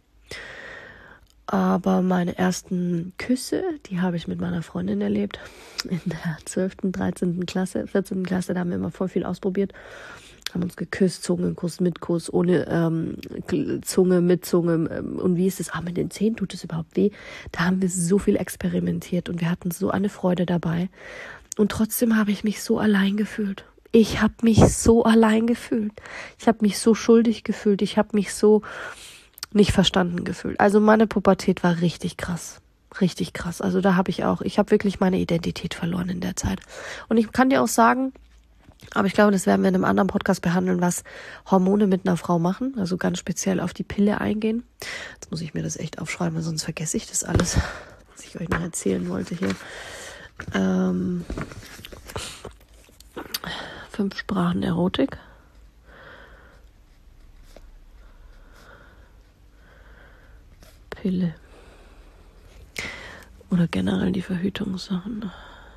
Aber meine ersten Küsse, die habe ich mit meiner Freundin erlebt. In der zwölften, dreizehnten Klasse, vierzehnten Klasse, da haben wir immer voll viel ausprobiert. Haben uns geküsst, Zungenkuss, mit Kuss, ohne ähm, Zunge, mit Zunge. Ähm, und wie ist es? Ah, mit den Zähnen tut es überhaupt weh? Da haben wir so viel experimentiert und wir hatten so eine Freude dabei. Und trotzdem habe ich mich so allein gefühlt. Ich habe mich so allein gefühlt. Ich habe mich so schuldig gefühlt. Ich habe mich so nicht verstanden gefühlt. Also meine Pubertät war richtig krass. Richtig krass. Also da habe ich auch, ich habe wirklich meine Identität verloren in der Zeit. Und ich kann dir auch sagen, aber ich glaube, das werden wir in einem anderen Podcast behandeln, was Hormone mit einer Frau machen. Also ganz speziell auf die Pille eingehen. Jetzt muss ich mir das echt aufschreiben, weil sonst vergesse ich das alles, was ich euch noch erzählen wollte hier. Ähm... Fünf Sprachen Erotik. Pille. Oder generell die Verhütungssachen.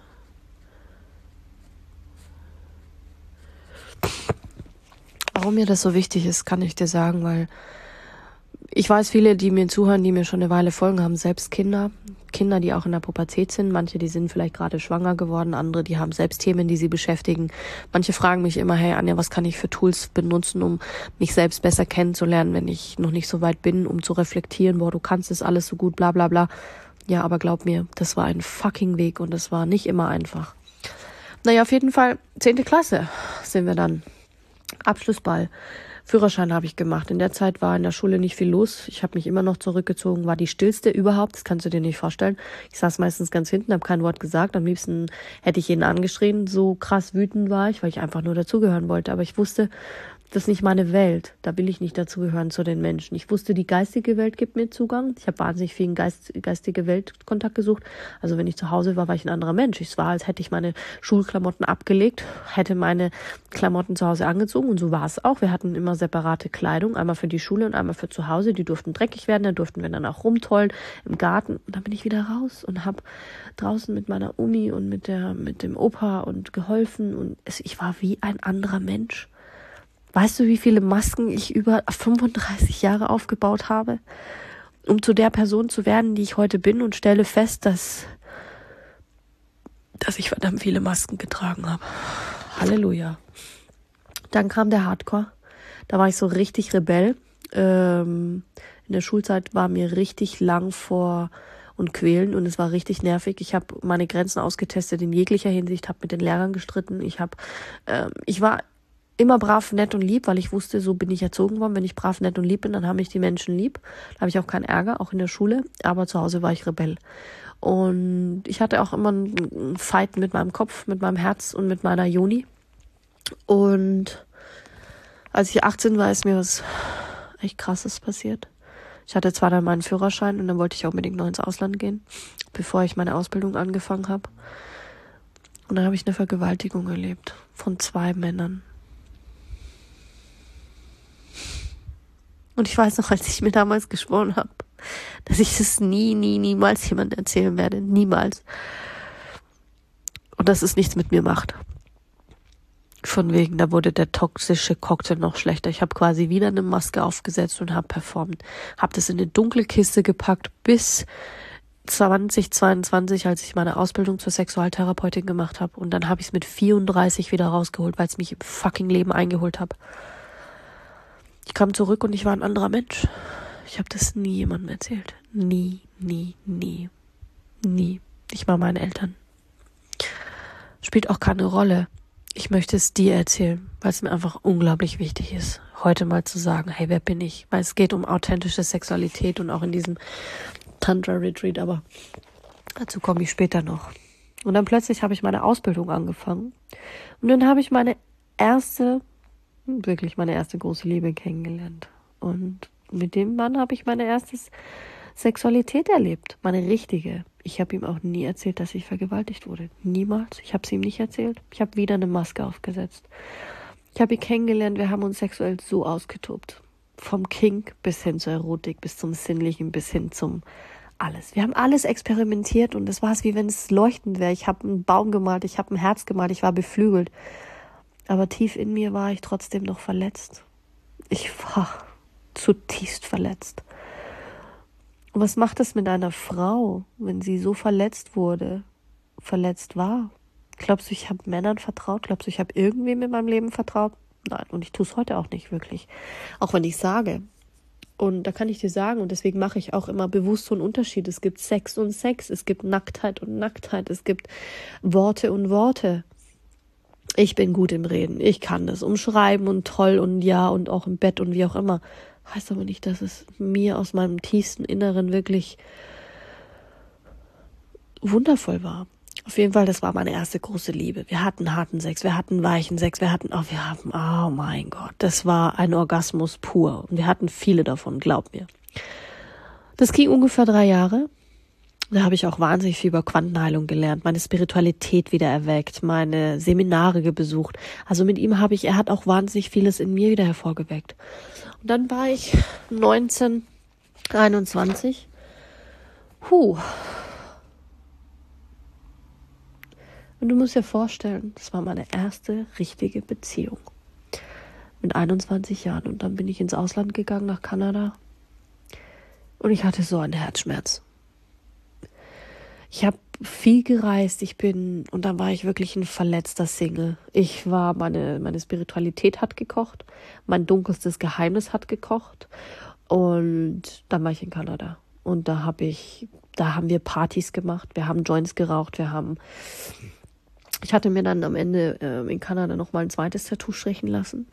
Warum mir das so wichtig ist, kann ich dir sagen, weil ich weiß, viele, die mir zuhören, die mir schon eine Weile folgen, haben selbst Kinder. Kinder, die auch in der Pubertät sind. Manche, die sind vielleicht gerade schwanger geworden. Andere, die haben selbst Themen, die sie beschäftigen. Manche fragen mich immer, hey Anja, was kann ich für Tools benutzen, um mich selbst besser kennenzulernen, wenn ich noch nicht so weit bin, um zu reflektieren, boah, du kannst das alles so gut, bla bla bla. Ja, aber glaub mir, das war ein fucking Weg und das war nicht immer einfach. Naja, auf jeden Fall, zehnte Klasse sind wir dann. Abschlussball. Führerschein habe ich gemacht. In der Zeit war in der Schule nicht viel los. Ich habe mich immer noch zurückgezogen, war die stillste überhaupt. Das kannst du dir nicht vorstellen. Ich saß meistens ganz hinten, habe kein Wort gesagt. Am liebsten hätte ich jeden angeschrien. So krass wütend war ich, weil ich einfach nur dazugehören wollte. Aber ich wusste, das ist nicht meine Welt. Da will ich nicht dazugehören zu den Menschen. Ich wusste, die geistige Welt gibt mir Zugang. Ich habe wahnsinnig viel in Geist, geistige Weltkontakt gesucht. Also wenn ich zu Hause war, war ich ein anderer Mensch. Es war, als hätte ich meine Schulklamotten abgelegt, hätte meine Klamotten zu Hause angezogen. Und so war es auch. Wir hatten immer separate Kleidung. Einmal für die Schule und einmal für zu Hause. Die durften dreckig werden. Da durften wir dann auch rumtollen im Garten. Und dann bin ich wieder raus und habe draußen mit meiner Omi und mit der mit dem Opa und geholfen. Und es, ich war wie ein anderer Mensch. Weißt du, wie viele Masken ich über fünfunddreißig Jahre aufgebaut habe, um zu der Person zu werden, die ich heute bin, und stelle fest, dass, dass ich verdammt viele Masken getragen habe. Halleluja. Dann kam der Hardcore. Da war ich so richtig Rebell. Ähm, in der Schulzeit war mir richtig lang vor und quälen und es war richtig nervig. Ich habe meine Grenzen ausgetestet in jeglicher Hinsicht, habe mit den Lehrern gestritten. Ich habe, ähm, ich war immer brav, nett und lieb, weil ich wusste, so bin ich erzogen worden. Wenn ich brav, nett und lieb bin, dann haben mich die Menschen lieb. Da habe ich auch keinen Ärger, auch in der Schule. Aber zu Hause war ich Rebell. Und ich hatte auch immer einen Fight mit meinem Kopf, mit meinem Herz und mit meiner Joni. Und als ich achtzehn war, ist mir was echt Krasses passiert. Ich hatte zwar dann meinen Führerschein und dann wollte ich auch unbedingt noch ins Ausland gehen, bevor ich meine Ausbildung angefangen habe. Und dann habe ich eine Vergewaltigung erlebt von zwei Männern. Und ich weiß noch, als ich mir damals geschworen habe, dass ich das nie, nie, niemals jemandem erzählen werde. Niemals. Und dass es nichts mit mir macht. von wegen, da wurde der toxische Cocktail noch schlechter. Ich habe quasi wieder eine Maske aufgesetzt und habe performt. Habe das in eine dunkle Kiste gepackt bis zwanzig zweiundzwanzig, als ich meine Ausbildung zur Sexualtherapeutin gemacht habe. Und dann habe ich es mit vierunddreißig wieder rausgeholt, weil es mich im fucking Leben eingeholt hat. Ich kam zurück und ich war ein anderer Mensch. Ich habe das nie jemandem erzählt. Nie, nie, nie, nie. Nicht mal meinen Eltern. Spielt auch keine Rolle. Ich möchte es dir erzählen, weil es mir einfach unglaublich wichtig ist, heute mal zu sagen, hey, wer bin ich? Weil es geht um authentische Sexualität und auch in diesem Tantra-Retreat, aber dazu komme ich später noch. Und dann plötzlich habe ich meine Ausbildung angefangen und dann habe ich meine erste, wirklich meine erste große Liebe kennengelernt. Und mit dem Mann habe ich meine erste Sexualität erlebt, meine richtige. Ich habe ihm auch nie erzählt, dass ich vergewaltigt wurde. Niemals. Ich habe es ihm nicht erzählt. Ich habe wieder eine Maske aufgesetzt. Ich habe ihn kennengelernt, wir haben uns sexuell so ausgetobt. Vom Kink bis hin zur Erotik, bis zum Sinnlichen, bis hin zum alles. Wir haben alles experimentiert und es war es, wie wenn es leuchtend wäre. Ich habe einen Baum gemalt, ich habe ein Herz gemalt, ich war beflügelt. Aber tief in mir war ich trotzdem noch verletzt. Ich war zutiefst verletzt. Und was macht es mit einer Frau, wenn sie so verletzt wurde, verletzt war? Glaubst du, ich habe Männern vertraut? Glaubst du, ich habe irgendwem in meinem Leben vertraut? Nein, und ich tue es heute auch nicht wirklich. Auch wenn ich sage. Und da kann ich dir sagen, und deswegen mache ich auch immer bewusst so einen Unterschied. Es gibt Sex und Sex, es gibt Nacktheit und Nacktheit, es gibt Worte und Worte. Ich bin gut im Reden, ich kann das umschreiben und toll und ja und auch im Bett und wie auch immer. Heißt aber nicht, dass es mir aus meinem tiefsten Inneren wirklich wundervoll war. Auf jeden Fall, das war meine erste große Liebe. Wir hatten harten Sex, wir hatten weichen Sex, wir hatten, oh, wir haben, oh mein Gott, das war ein Orgasmus pur. Und wir hatten viele davon, glaub mir. Das ging ungefähr drei Jahre. Da habe ich auch wahnsinnig viel über Quantenheilung gelernt, meine Spiritualität wieder erweckt, meine Seminare besucht. Also mit ihm habe ich, er hat auch wahnsinnig vieles in mir wieder hervorgeweckt. Und dann war ich neunzehn, einundzwanzig. Huh. Und du musst dir vorstellen, das war meine erste richtige Beziehung. Mit einundzwanzig Jahren. Und dann bin ich ins Ausland gegangen, nach Kanada. Und ich hatte so einen Herzschmerz. Ich habe viel gereist, ich bin, und dann war ich wirklich ein verletzter Single. Ich war, meine, meine Spiritualität hat gekocht, mein dunkelstes Geheimnis hat gekocht und dann war ich in Kanada. Und da habe ich, da haben wir Partys gemacht, wir haben Joints geraucht, wir haben, ich hatte mir dann am Ende äh, in Kanada nochmal ein zweites Tattoo stechen lassen.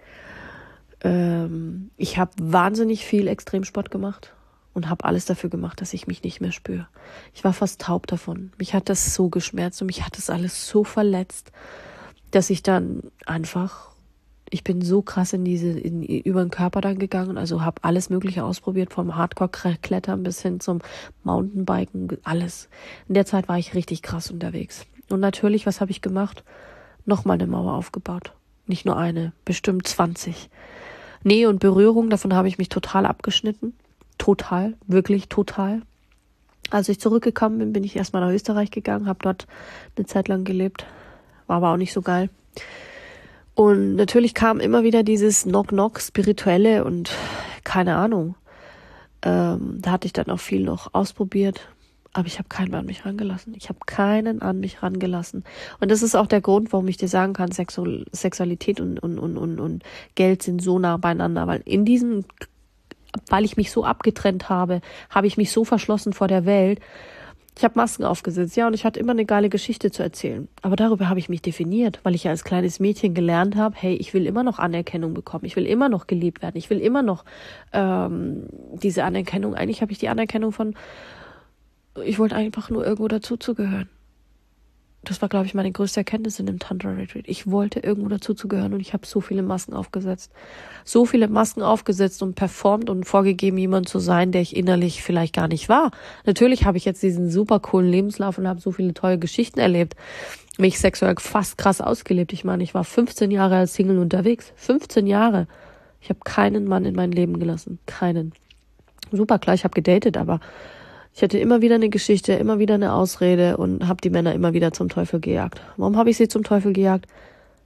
Ähm, ich habe wahnsinnig viel Extremsport gemacht. Und habe alles dafür gemacht, dass ich mich nicht mehr spüre. Ich war fast taub davon. Mich hat das so geschmerzt und mich hat das alles so verletzt, dass ich dann einfach, ich bin so krass in diese, in, über den Körper dann gegangen, also habe alles Mögliche ausprobiert, vom Hardcore-Klettern bis hin zum Mountainbiken, alles. In der Zeit war ich richtig krass unterwegs. Und natürlich, was habe ich gemacht? Nochmal eine Mauer aufgebaut. Nicht nur eine, bestimmt zwanzig. Nähe und Berührung, davon habe ich mich total abgeschnitten. Total, wirklich total. Als ich zurückgekommen bin, bin ich erstmal nach Österreich gegangen, habe dort eine Zeit lang gelebt, war aber auch nicht so geil. Und natürlich kam immer wieder dieses Knock-Knock, Spirituelle und keine Ahnung. Ähm, da hatte ich dann auch viel noch ausprobiert, aber ich habe keinen an mich rangelassen. Ich habe keinen an mich rangelassen. Und das ist auch der Grund, warum ich dir sagen kann, Sexu- Sexualität und, und, und, und, und Geld sind so nah beieinander, weil in diesem weil ich mich so abgetrennt habe, habe ich mich so verschlossen vor der Welt. Ich habe Masken aufgesetzt, ja, und ich hatte immer eine geile Geschichte zu erzählen. Aber darüber habe ich mich definiert, weil ich ja als kleines Mädchen gelernt habe, hey, ich will immer noch Anerkennung bekommen, ich will immer noch geliebt werden, ich will immer noch ähm, diese Anerkennung. Eigentlich habe ich die Anerkennung von, ich wollte einfach nur irgendwo dazuzugehören. Das war, glaube ich, meine größte Erkenntnis in dem Tantra-Retreat. Ich wollte irgendwo dazuzugehören und ich habe so viele Masken aufgesetzt. So viele Masken aufgesetzt und performt und vorgegeben, jemand zu sein, der ich innerlich vielleicht gar nicht war. Natürlich habe ich jetzt diesen super coolen Lebenslauf und habe so viele tolle Geschichten erlebt. Mich sexuell fast krass ausgelebt. Ich meine, ich war fünfzehn Jahre als Single unterwegs. fünfzehn Jahre. Ich habe keinen Mann in mein Leben gelassen. Keinen. Super, klar, ich habe gedatet, aber ich hatte immer wieder eine Geschichte, immer wieder eine Ausrede und habe die Männer immer wieder zum Teufel gejagt. Warum habe ich sie zum Teufel gejagt?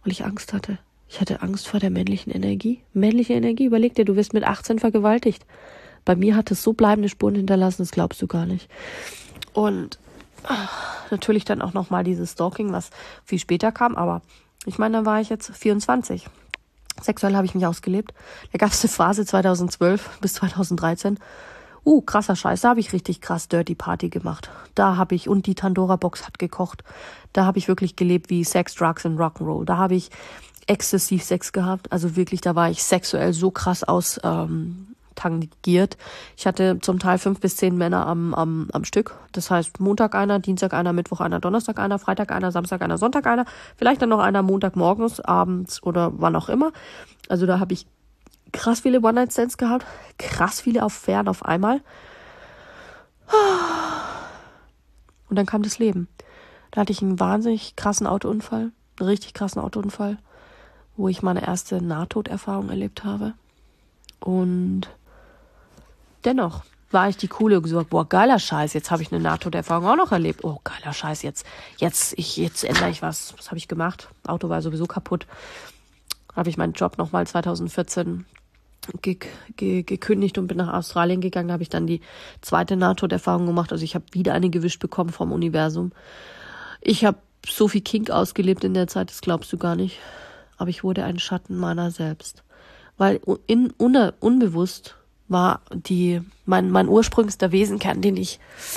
weil ich Angst hatte. Ich hatte Angst vor der männlichen Energie. Männliche Energie, überleg dir, du wirst mit achtzehn vergewaltigt. Bei mir hat es so bleibende Spuren hinterlassen, das glaubst du gar nicht. Und ach, natürlich dann auch nochmal dieses Stalking, was viel später kam, aber ich meine, da war ich jetzt vierundzwanzig. Sexuell habe ich mich ausgelebt. Da gab es eine Phase zweitausendzwölf bis zweitausenddreizehn. Uh, krasser Scheiß, da habe ich richtig krass Dirty Party gemacht. Da habe ich, und die Pandora-Box hat gekocht. Da habe ich wirklich gelebt wie Sex, Drugs und Rock'n'Roll. Da habe ich exzessiv Sex gehabt. Also wirklich, da war ich sexuell so krass aus ähm, tangiert. Ich hatte zum Teil fünf bis zehn Männer am, am, am Stück. Das heißt, Montag einer, Dienstag einer, Mittwoch einer, Donnerstag einer, Freitag einer, Samstag einer, Sonntag einer. Vielleicht dann noch einer Montagmorgens, abends oder wann auch immer. Also da habe ich krass viele One-Night-Stands gehabt. Krass viele Affären auf einmal. Und dann kam das Leben. Da hatte ich einen wahnsinnig krassen Autounfall. Einen richtig krassen Autounfall, wo ich meine erste Nahtoderfahrung erlebt habe. Und dennoch war ich die Coole und gesagt, boah, geiler Scheiß, jetzt habe ich eine Nahtoderfahrung auch noch erlebt. Oh, geiler Scheiß, jetzt, jetzt, ich, jetzt ändere ich was. Was habe ich gemacht? Auto war sowieso kaputt. Habe ich meinen Job nochmal zweitausendvierzehn ge- ge- gekündigt und bin nach Australien gegangen. Da habe ich dann die zweite Nahtoderfahrung gemacht. Also ich habe wieder eine gewischt bekommen vom Universum. Ich habe so viel Kink ausgelebt in der Zeit, das glaubst du gar nicht. Aber ich wurde ein Schatten meiner selbst. Weil in, un, unbewusst war die mein, mein ursprünglichster Wesenkern, den ich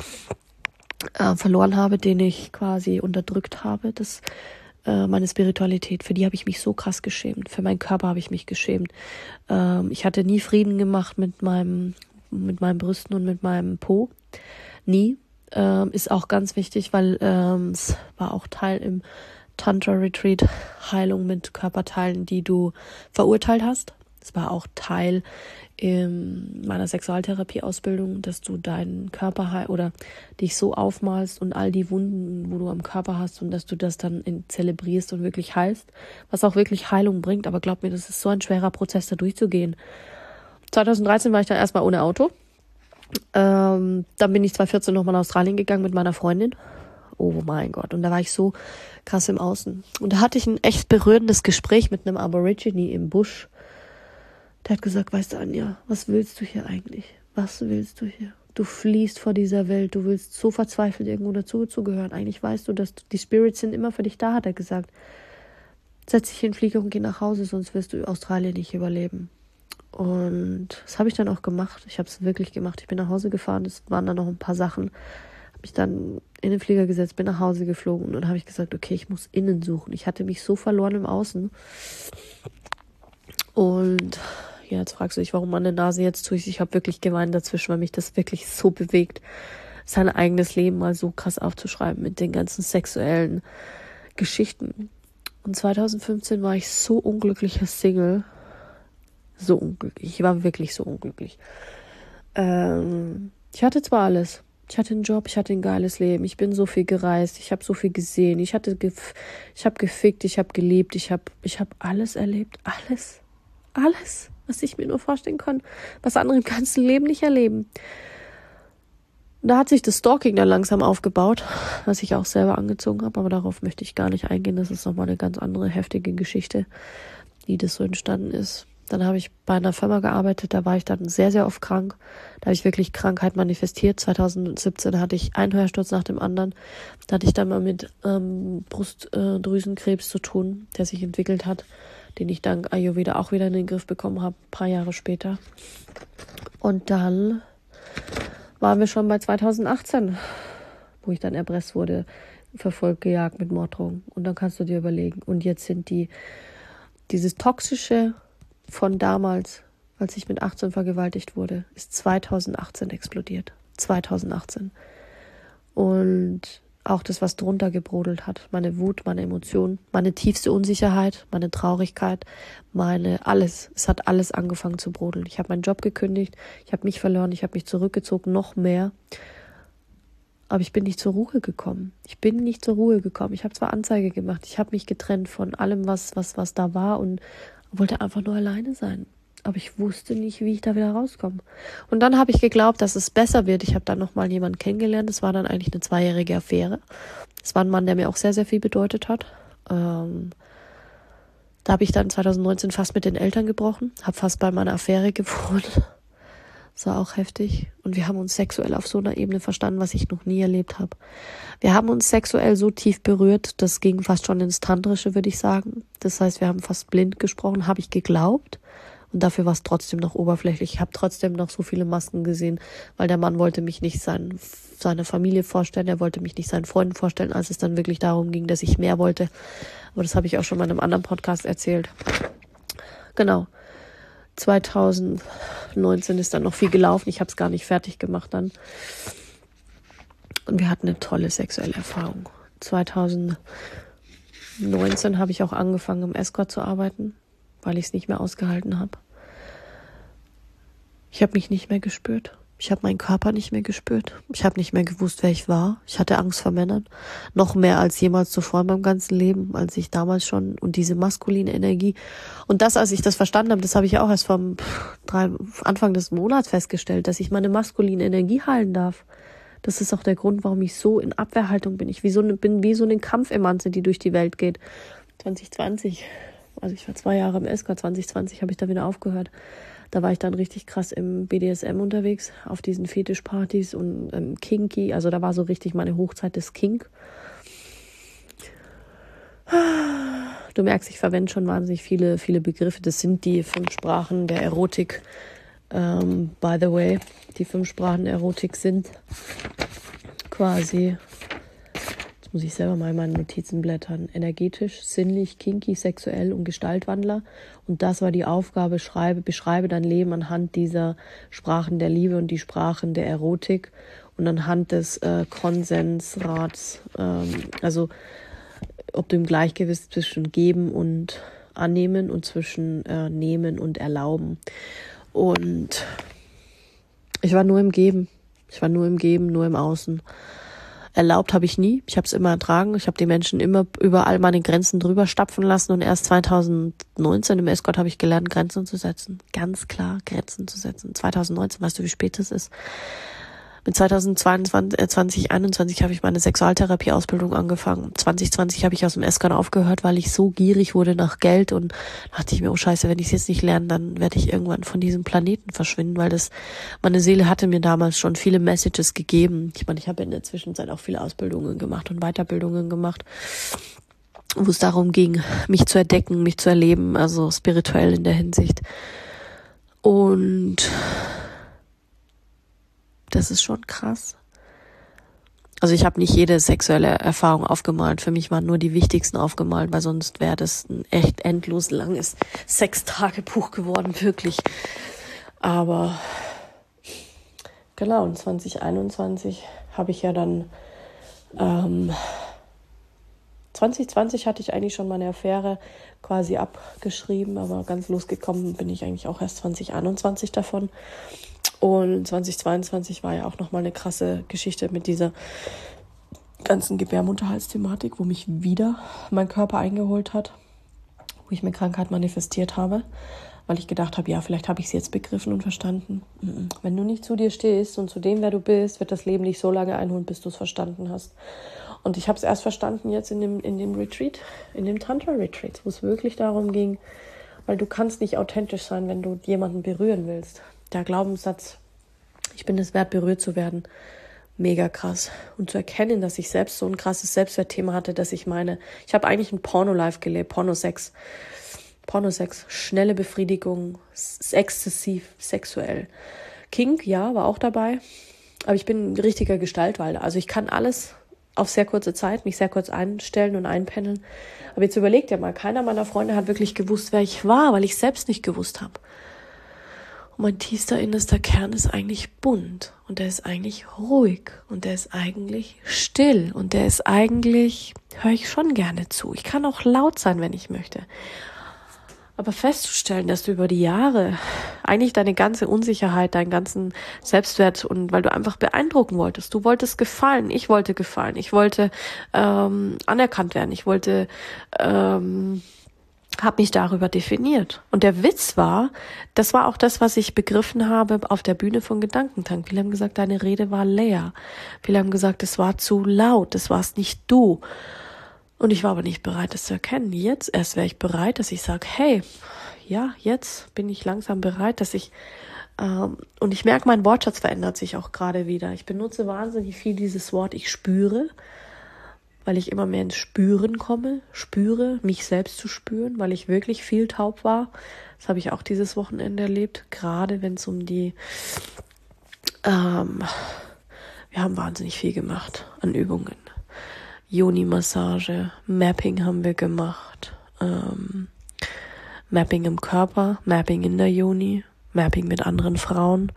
äh, verloren habe, den ich quasi unterdrückt habe, das äh, meine Spiritualität. Für die habe ich mich so krass geschämt. Für meinen Körper habe ich mich geschämt. Ähm, ich hatte nie Frieden gemacht mit meinem, mit meinen Brüsten und mit meinem Po. Nie. Ähm, ist auch ganz wichtig, weil ähm, es war auch Teil im Tantra-Retreat, Heilung mit Körperteilen, die du verurteilt hast. Es war auch Teil in meiner Sexualtherapie-Ausbildung, dass du deinen Körper heil- oder dich so aufmalst und all die Wunden, wo du am Körper hast, und dass du das dann in, zelebrierst und wirklich heilst, was auch wirklich Heilung bringt. Aber glaub mir, das ist so ein schwerer Prozess, da durchzugehen. zweitausenddreizehn war ich dann erstmal ohne Auto. Ähm, dann bin ich zweitausendvierzehn nochmal nach Australien gegangen mit meiner Freundin. Oh mein Gott, und da war ich so krass im Außen. Und da hatte ich ein echt berührendes Gespräch mit einem Aborigine im Busch. Der hat gesagt, weißt du, Anja, was willst du hier eigentlich? Was willst du hier? Du fliehst vor dieser Welt, du willst so verzweifelt irgendwo dazugehören. Eigentlich weißt du, dass die Spirits sind immer für dich da, hat er gesagt. Setz dich in den Flieger und geh nach Hause, sonst wirst du Australien nicht überleben. Und das habe ich dann auch gemacht. Ich habe es wirklich gemacht. Ich bin nach Hause gefahren, es waren dann noch ein paar Sachen. Habe mich dann in den Flieger gesetzt, bin nach Hause geflogen und dann habe ich gesagt, okay, ich muss innen suchen. Ich hatte mich so verloren im Außen. Und ja, jetzt fragst du dich, warum meine Nase jetzt tue. Ich habe wirklich geweint dazwischen, weil mich das wirklich so bewegt, sein eigenes Leben mal so krass aufzuschreiben mit den ganzen sexuellen Geschichten. Und zweitausendfünfzehn war ich so unglücklicher Single. So unglücklich. Ich war wirklich so unglücklich. Ähm, ich hatte zwar alles. Ich hatte einen Job, ich hatte ein geiles Leben. Ich bin so viel gereist, ich habe so viel gesehen. Ich hatte, gef- ich habe gefickt, ich habe gelebt, ich habe, ich habe alles erlebt. Alles. Alles, was ich mir nur vorstellen kann, was andere im ganzen Leben nicht erleben. Da hat sich das Stalking dann langsam aufgebaut, was ich auch selber angezogen habe, aber darauf möchte ich gar nicht eingehen. Das ist nochmal eine ganz andere heftige Geschichte, wie das so entstanden ist. Dann habe ich bei einer Firma gearbeitet, da war ich dann sehr, sehr oft krank. Da habe ich wirklich Krankheit manifestiert. zweitausendsiebzehn hatte ich einen Hörsturz nach dem anderen. Da hatte ich dann mal mit ähm, Brustdrüsenkrebs zu tun, der sich entwickelt hat, den ich dank Ayurveda auch wieder in den Griff bekommen habe, ein paar Jahre später. Und dann waren wir schon bei zweitausendachtzehn, wo ich dann erpresst wurde, verfolgt, gejagt mit Morddrohungen. Und dann kannst du dir überlegen. Und jetzt sind die, dieses Toxische von damals, als ich mit achtzehn vergewaltigt wurde, ist zweitausendachtzehn explodiert. zweitausendachtzehn. Und auch das, was drunter gebrodelt hat, meine Wut, meine Emotionen, meine tiefste Unsicherheit, meine Traurigkeit, meine alles. Es hat alles angefangen zu brodeln. Ich habe meinen Job gekündigt, ich habe mich verloren, ich habe mich zurückgezogen, noch mehr. Aber ich bin nicht zur Ruhe gekommen. Ich bin nicht zur Ruhe gekommen. Ich habe zwar Anzeige gemacht, ich habe mich getrennt von allem, was, was, was da war und wollte einfach nur alleine sein. Aber ich wusste nicht, wie ich da wieder rauskomme. Und dann habe ich geglaubt, dass es besser wird. Ich habe dann nochmal jemanden kennengelernt. Das war dann eigentlich eine zweijährige Affäre. Das war ein Mann, der mir auch sehr, sehr viel bedeutet hat. Ähm, Da habe ich dann zwanzig neunzehn fast mit den Eltern gebrochen, habe fast bei meiner Affäre gewohnt. Das war auch heftig. Und wir haben uns sexuell auf so einer Ebene verstanden, was ich noch nie erlebt habe. Wir haben uns sexuell so tief berührt, das ging fast schon ins Tantrische, würde ich sagen. Das heißt, wir haben fast blind gesprochen, habe ich geglaubt. Und dafür war es trotzdem noch oberflächlich. Ich habe trotzdem noch so viele Masken gesehen, weil der Mann wollte mich nicht sein, seiner Familie vorstellen, er wollte mich nicht seinen Freunden vorstellen, als es dann wirklich darum ging, dass ich mehr wollte. Aber das habe ich auch schon mal in einem anderen Podcast erzählt. Genau. zwanzig neunzehn ist dann noch viel gelaufen. Ich habe es gar nicht fertig gemacht dann. Und wir hatten eine tolle sexuelle Erfahrung. zwanzig neunzehn habe ich auch angefangen, im Escort zu arbeiten, weil ich es nicht mehr ausgehalten habe. Ich habe mich nicht mehr gespürt. Ich habe meinen Körper nicht mehr gespürt. Ich habe nicht mehr gewusst, wer ich war. Ich hatte Angst vor Männern. Noch mehr als jemals zuvor in meinem ganzen Leben, als ich damals schon. Und diese maskuline Energie. Und das, als ich das verstanden habe, das habe ich auch erst vom drei, Anfang des Monats festgestellt, dass ich meine maskuline Energie heilen darf. Das ist auch der Grund, warum ich so in Abwehrhaltung bin. Ich wie so eine, bin wie so eine Kampfemanze, die durch die Welt geht. zwanzig zwanzig, also ich war zwei Jahre im Escort, zwanzig zwanzig habe ich da wieder aufgehört. Da war ich dann richtig krass im B D S M unterwegs, auf diesen Fetischpartys und ähm, Kinky. Also da war so richtig meine Hochzeit des Kink. Du merkst, ich verwende schon wahnsinnig viele, viele Begriffe. Das sind die fünf Sprachen der Erotik. Um, by the way, die fünf Sprachen der Erotik sind quasi, jetzt muss ich selber mal in meine Notizen blättern, energetisch, sinnlich, kinky, sexuell und Gestaltwandler. Und das war die Aufgabe, schreibe, beschreibe dein Leben anhand dieser Sprachen der Liebe und die Sprachen der Erotik und anhand des äh, Konsensrats, ähm, also ob du im Gleichgewicht zwischen Geben und Annehmen und zwischen äh, Nehmen und Erlauben. Und ich war nur im Geben. Ich war nur im Geben, nur im Außen. Erlaubt habe ich nie. Ich habe es immer ertragen. Ich habe die Menschen immer überall meine Grenzen drüber stapfen lassen. Und erst zwanzig neunzehn im Escort habe ich gelernt, Grenzen zu setzen. Ganz klar Grenzen zu setzen. zwanzig neunzehn, weißt du, wie spät es ist? Mit zwanzig zweiundzwanzig, äh, zwanzig einundzwanzig habe ich meine Sexualtherapie-Ausbildung angefangen. zwanzig zwanzig habe ich aus dem Escort aufgehört, weil ich so gierig wurde nach Geld und dachte ich mir, oh Scheiße, wenn ich es jetzt nicht lerne, dann werde ich irgendwann von diesem Planeten verschwinden, weil das, meine Seele hatte mir damals schon viele Messages gegeben. Ich meine, ich habe in der Zwischenzeit auch viele Ausbildungen gemacht und Weiterbildungen gemacht, wo es darum ging, mich zu entdecken, mich zu erleben, also spirituell in der Hinsicht. Und das ist schon krass. Also ich habe nicht jede sexuelle Erfahrung aufgemalt. Für mich waren nur die wichtigsten aufgemalt, weil sonst wäre das ein echt endlos langes Sextagebuch geworden, wirklich. Aber genau, und zwanzig einundzwanzig habe ich ja dann, ähm, zwanzig zwanzig hatte ich eigentlich schon meine Affäre quasi abgeschrieben, aber ganz losgekommen bin ich eigentlich auch erst zwanzig einundzwanzig davon. Und zwanzig zweiundzwanzig war ja auch nochmal eine krasse Geschichte mit dieser ganzen Gebärmutterhalsthematik, wo mich wieder mein Körper eingeholt hat, wo ich mir Krankheit manifestiert habe, weil ich gedacht habe, ja, vielleicht habe ich sie jetzt begriffen und verstanden. Wenn du nicht zu dir stehst und zu dem, wer du bist, wird das Leben dich so lange einholen, bis du es verstanden hast. Und ich habe es erst verstanden jetzt in dem, in dem Retreat, in dem Tantra-Retreat, wo es wirklich darum ging, weil du kannst nicht authentisch sein, wenn du jemanden berühren willst. Der Glaubenssatz, ich bin es wert, berührt zu werden, mega krass. Und zu erkennen, dass ich selbst so ein krasses Selbstwertthema hatte, dass ich meine, ich habe eigentlich ein Porno-Life gelebt, Pornosex. Pornosex, schnelle Befriedigung, exzessiv, sexuell. Kink, ja, war auch dabei. Aber ich bin ein richtiger Gestaltwalder. Also ich kann alles auf sehr kurze Zeit, mich sehr kurz einstellen und einpendeln. Aber jetzt überlegt ja mal, keiner meiner Freunde hat wirklich gewusst, wer ich war, weil ich selbst nicht gewusst habe. Und mein tiefster, innerster Kern ist eigentlich bunt. Und der ist eigentlich ruhig. Und der ist eigentlich still. Und der ist eigentlich, höre ich schon gerne zu. Ich kann auch laut sein, wenn ich möchte. Aber festzustellen, dass du über die Jahre eigentlich deine ganze Unsicherheit, deinen ganzen Selbstwert und weil du einfach beeindrucken wolltest. Du wolltest gefallen. Ich wollte gefallen. Ich wollte ähm, anerkannt werden. Ich wollte... Ähm, habe mich darüber definiert. Und der Witz war, das war auch das, was ich begriffen habe auf der Bühne von Gedankentank. Viele haben gesagt, deine Rede war leer. Viele haben gesagt, es war zu laut, das warst nicht du. Und ich war aber nicht bereit, das zu erkennen. Jetzt erst wäre ich bereit, dass ich sage, hey, ja, jetzt bin ich langsam bereit, dass ich, ähm, und ich merke, mein Wortschatz verändert sich auch gerade wieder. Ich benutze wahnsinnig viel dieses Wort, ich spüre, weil ich immer mehr ins Spüren komme, spüre, mich selbst zu spüren, weil ich wirklich viel taub war. Das habe ich auch dieses Wochenende erlebt, gerade wenn es um die, ähm, wir haben wahnsinnig viel gemacht an Übungen. Yoni-Massage, Mapping haben wir gemacht, ähm, Mapping im Körper, Mapping in der Yoni, Mapping mit anderen Frauen,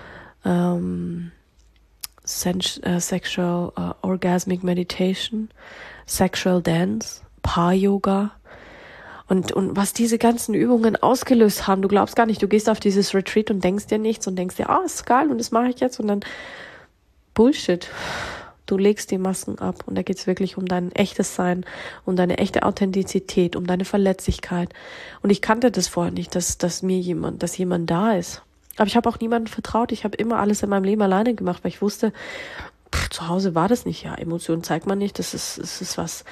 ähm, Sen- äh, Sexual äh, Orgasmic Meditation, Sexual Dance, Paar-Yoga und, und was diese ganzen Übungen ausgelöst haben, du glaubst gar nicht, du gehst auf dieses Retreat und denkst dir nichts und denkst dir, ah, ist geil und das mache ich jetzt und dann Bullshit. Du legst die Masken ab und da geht's wirklich um dein echtes Sein, um deine echte Authentizität, um deine Verletzlichkeit. Und ich kannte das vorher nicht, dass, dass mir jemand, dass jemand da ist. Aber ich habe auch niemandem vertraut. Ich habe immer alles in meinem Leben alleine gemacht, weil ich wusste, pff, zu Hause war das nicht. Ja, Emotionen zeigt man nicht. Das ist, das ist was.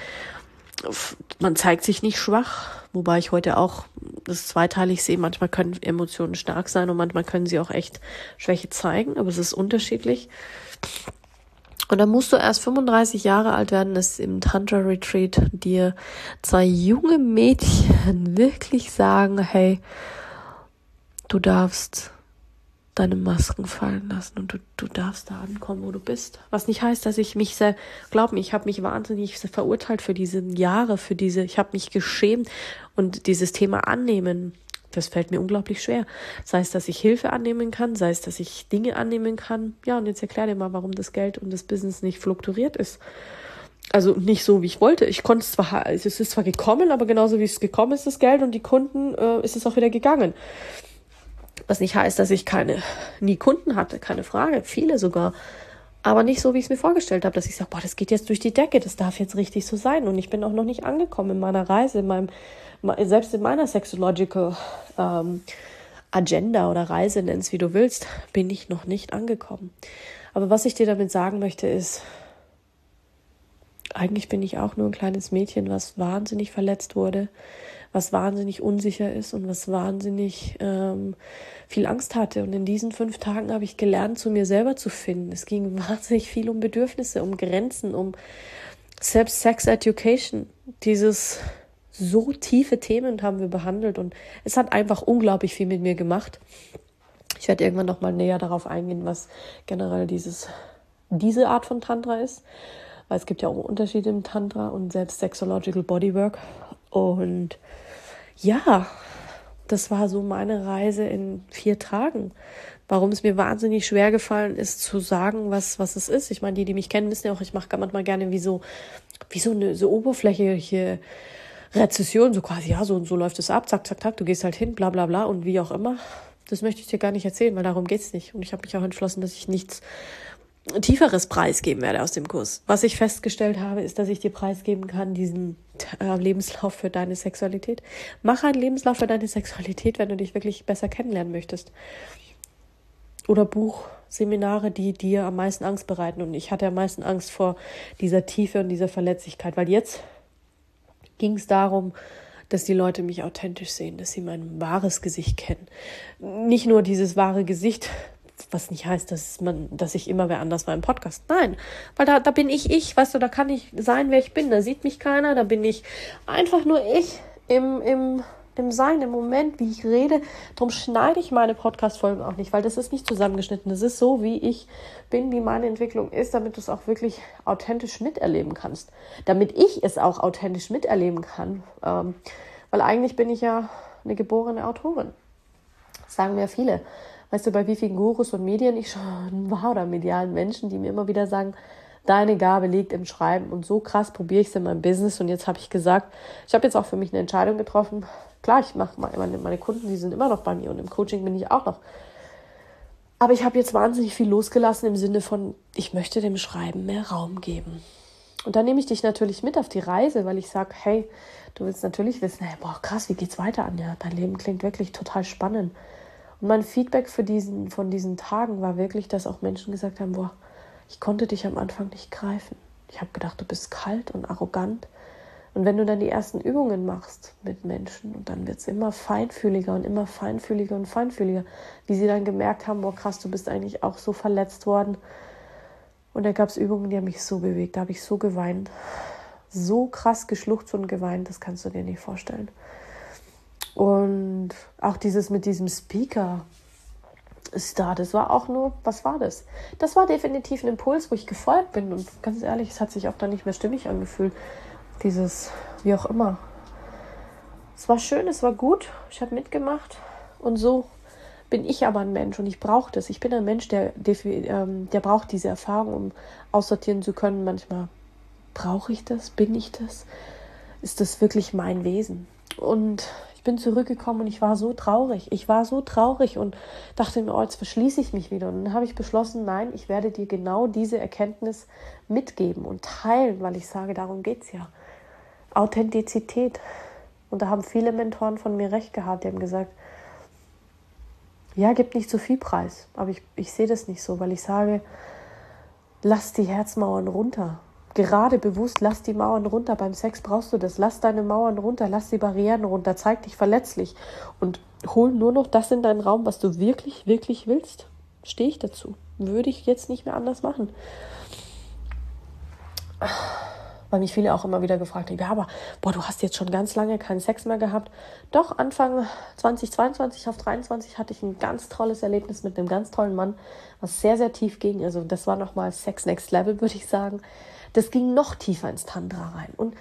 Man zeigt sich nicht schwach, wobei ich heute auch das zweiteilig sehe. Manchmal können Emotionen stark sein und manchmal können sie auch echt Schwäche zeigen, aber es ist unterschiedlich. Und dann musst du erst fünfunddreißig Jahre alt werden, dass im Tantra-Retreat dir zwei junge Mädchen wirklich sagen, hey, du darfst deine Masken fallen lassen und du, du darfst da ankommen, wo du bist. Was nicht heißt, dass ich mich sehr, glaub mir, ich habe mich wahnsinnig verurteilt für diese Jahre, für diese, ich habe mich geschämt und dieses Thema annehmen, das fällt mir unglaublich schwer. Sei es, dass ich Hilfe annehmen kann, sei es, dass ich Dinge annehmen kann. Ja, und jetzt erklär dir mal, warum das Geld und das Business nicht fluktuiert ist. Also nicht so, wie ich wollte. Ich konnte es zwar, es ist zwar gekommen, aber genauso wie es gekommen ist, das Geld und die Kunden, äh, ist es auch wieder gegangen. Was nicht heißt, dass ich keine, nie Kunden hatte, keine Frage, viele sogar. Aber nicht so, wie ich es mir vorgestellt habe, dass ich sage, boah, das geht jetzt durch die Decke, das darf jetzt richtig so sein. Und ich bin auch noch nicht angekommen in meiner Reise, in meinem, selbst in meiner Sexological ähm, Agenda oder Reise, nenn's wie du willst, bin ich noch nicht angekommen. Aber was ich dir damit sagen möchte, ist, eigentlich bin ich auch nur ein kleines Mädchen, was wahnsinnig verletzt wurde, was wahnsinnig unsicher ist und was wahnsinnig ähm, viel Angst hatte. Und in diesen fünf Tagen habe ich gelernt, zu mir selber zu finden. Es ging wahnsinnig viel um Bedürfnisse, um Grenzen, um Self-Sex-Education. Dieses so tiefe Themen haben wir behandelt und es hat einfach unglaublich viel mit mir gemacht. Ich werde irgendwann noch mal näher darauf eingehen, was generell dieses, diese Art von Tantra ist. Weil es gibt ja auch Unterschiede im Tantra und selbst Sexological Bodywork. Und ja, das war so meine Reise in vier Tagen. Warum es mir wahnsinnig schwer gefallen ist, zu sagen, was, was es ist. Ich meine, die, die mich kennen, wissen ja auch, ich mache manchmal gerne wie so, wie so eine so oberflächliche Rezession, so quasi, ja, so und so läuft es ab, zack, zack, zack, du gehst halt hin, bla, bla, bla und wie auch immer. Das möchte ich dir gar nicht erzählen, weil darum geht's nicht. Und ich habe mich auch entschlossen, dass ich nichts Tieferes preisgeben werde aus dem Kurs. Was ich festgestellt habe, ist, dass ich dir preisgeben kann, diesen äh, Lebenslauf für deine Sexualität. Mach einen Lebenslauf für deine Sexualität, wenn du dich wirklich besser kennenlernen möchtest. Oder buch Seminare, die dir am meisten Angst bereiten. Und ich hatte am meisten Angst vor dieser Tiefe und dieser Verletzlichkeit, weil jetzt ging es darum, dass die Leute mich authentisch sehen, dass sie mein wahres Gesicht kennen. Nicht nur dieses wahre Gesicht, was nicht heißt, dass man, dass ich immer wer anders war im Podcast. Nein, weil da, da bin ich ich, weißt du, da kann ich sein, wer ich bin. Da sieht mich keiner, da bin ich einfach nur ich im, im, im Sein, im Moment, wie ich rede. Darum schneide ich meine Podcast-Folgen auch nicht, weil das ist nicht zusammengeschnitten. Das ist so, wie ich bin, wie meine Entwicklung ist, damit du es auch wirklich authentisch miterleben kannst. Damit ich es auch authentisch miterleben kann. Ähm, weil eigentlich bin ich ja eine geborene Autorin. Das sagen mir viele. Weißt du, bei wie vielen Gurus und Medien ich schon war oder medialen Menschen, die mir immer wieder sagen, deine Gabe liegt im Schreiben und so krass probiere ich es in meinem Business und jetzt habe ich gesagt, ich habe jetzt auch für mich eine Entscheidung getroffen. Klar, ich mache meine, meine Kunden, die sind immer noch bei mir und im Coaching bin ich auch noch. Aber ich habe jetzt wahnsinnig viel losgelassen im Sinne von, ich möchte dem Schreiben mehr Raum geben. Und dann nehme ich dich natürlich mit auf die Reise, weil ich sage, hey, du willst natürlich wissen, hey, boah, krass, wie geht's weiter, Anja? Dein Leben klingt wirklich total spannend. Und mein Feedback für diesen, von diesen Tagen war wirklich, dass auch Menschen gesagt haben, boah, ich konnte dich am Anfang nicht greifen. Ich habe gedacht, du bist kalt und arrogant. Und wenn du dann die ersten Übungen machst mit Menschen und dann wird es immer feinfühliger und immer feinfühliger und feinfühliger, wie sie dann gemerkt haben, boah krass, du bist eigentlich auch so verletzt worden. Und da gab es Übungen, die haben mich so bewegt, da habe ich so geweint, so krass geschluchzt und geweint, das kannst du dir nicht vorstellen. Und auch dieses mit diesem Speaker ist da, das war auch nur, was war das? Das war definitiv ein Impuls, wo ich gefolgt bin und ganz ehrlich, es hat sich auch dann nicht mehr stimmig angefühlt. Dieses, wie auch immer. Es war schön, es war gut, ich habe mitgemacht und so bin ich aber ein Mensch und ich brauche das. Ich bin ein Mensch, der, der braucht diese Erfahrung, um aussortieren zu können. Manchmal brauche ich das, bin ich das? Ist das wirklich mein Wesen? Und ich bin zurückgekommen und ich war so traurig. Ich war so traurig und dachte mir, oh, jetzt verschließe ich mich wieder. Und dann habe ich beschlossen, nein, ich werde dir genau diese Erkenntnis mitgeben und teilen, weil ich sage, darum geht es ja. Authentizität. Und da haben viele Mentoren von mir recht gehabt. Die haben gesagt, ja, gib nicht zu viel Preis. Aber ich, ich sehe das nicht so, weil ich sage, lass die Herzmauern runter. Gerade bewusst, lass die Mauern runter. Beim Sex brauchst du das. Lass deine Mauern runter, lass die Barrieren runter. Zeig dich verletzlich und hol nur noch das in deinen Raum, was du wirklich, wirklich willst. Stehe ich dazu. Würde ich jetzt nicht mehr anders machen. Weil mich viele auch immer wieder gefragt haben, ja, aber boah, du hast jetzt schon ganz lange keinen Sex mehr gehabt. Doch, Anfang zweitausendzweiundzwanzig auf dreiundzwanzig hatte ich ein ganz tolles Erlebnis mit einem ganz tollen Mann, was sehr, sehr tief ging. Also das war nochmal Sex Next Level, würde ich sagen. Das ging noch tiefer ins Tantra rein. Und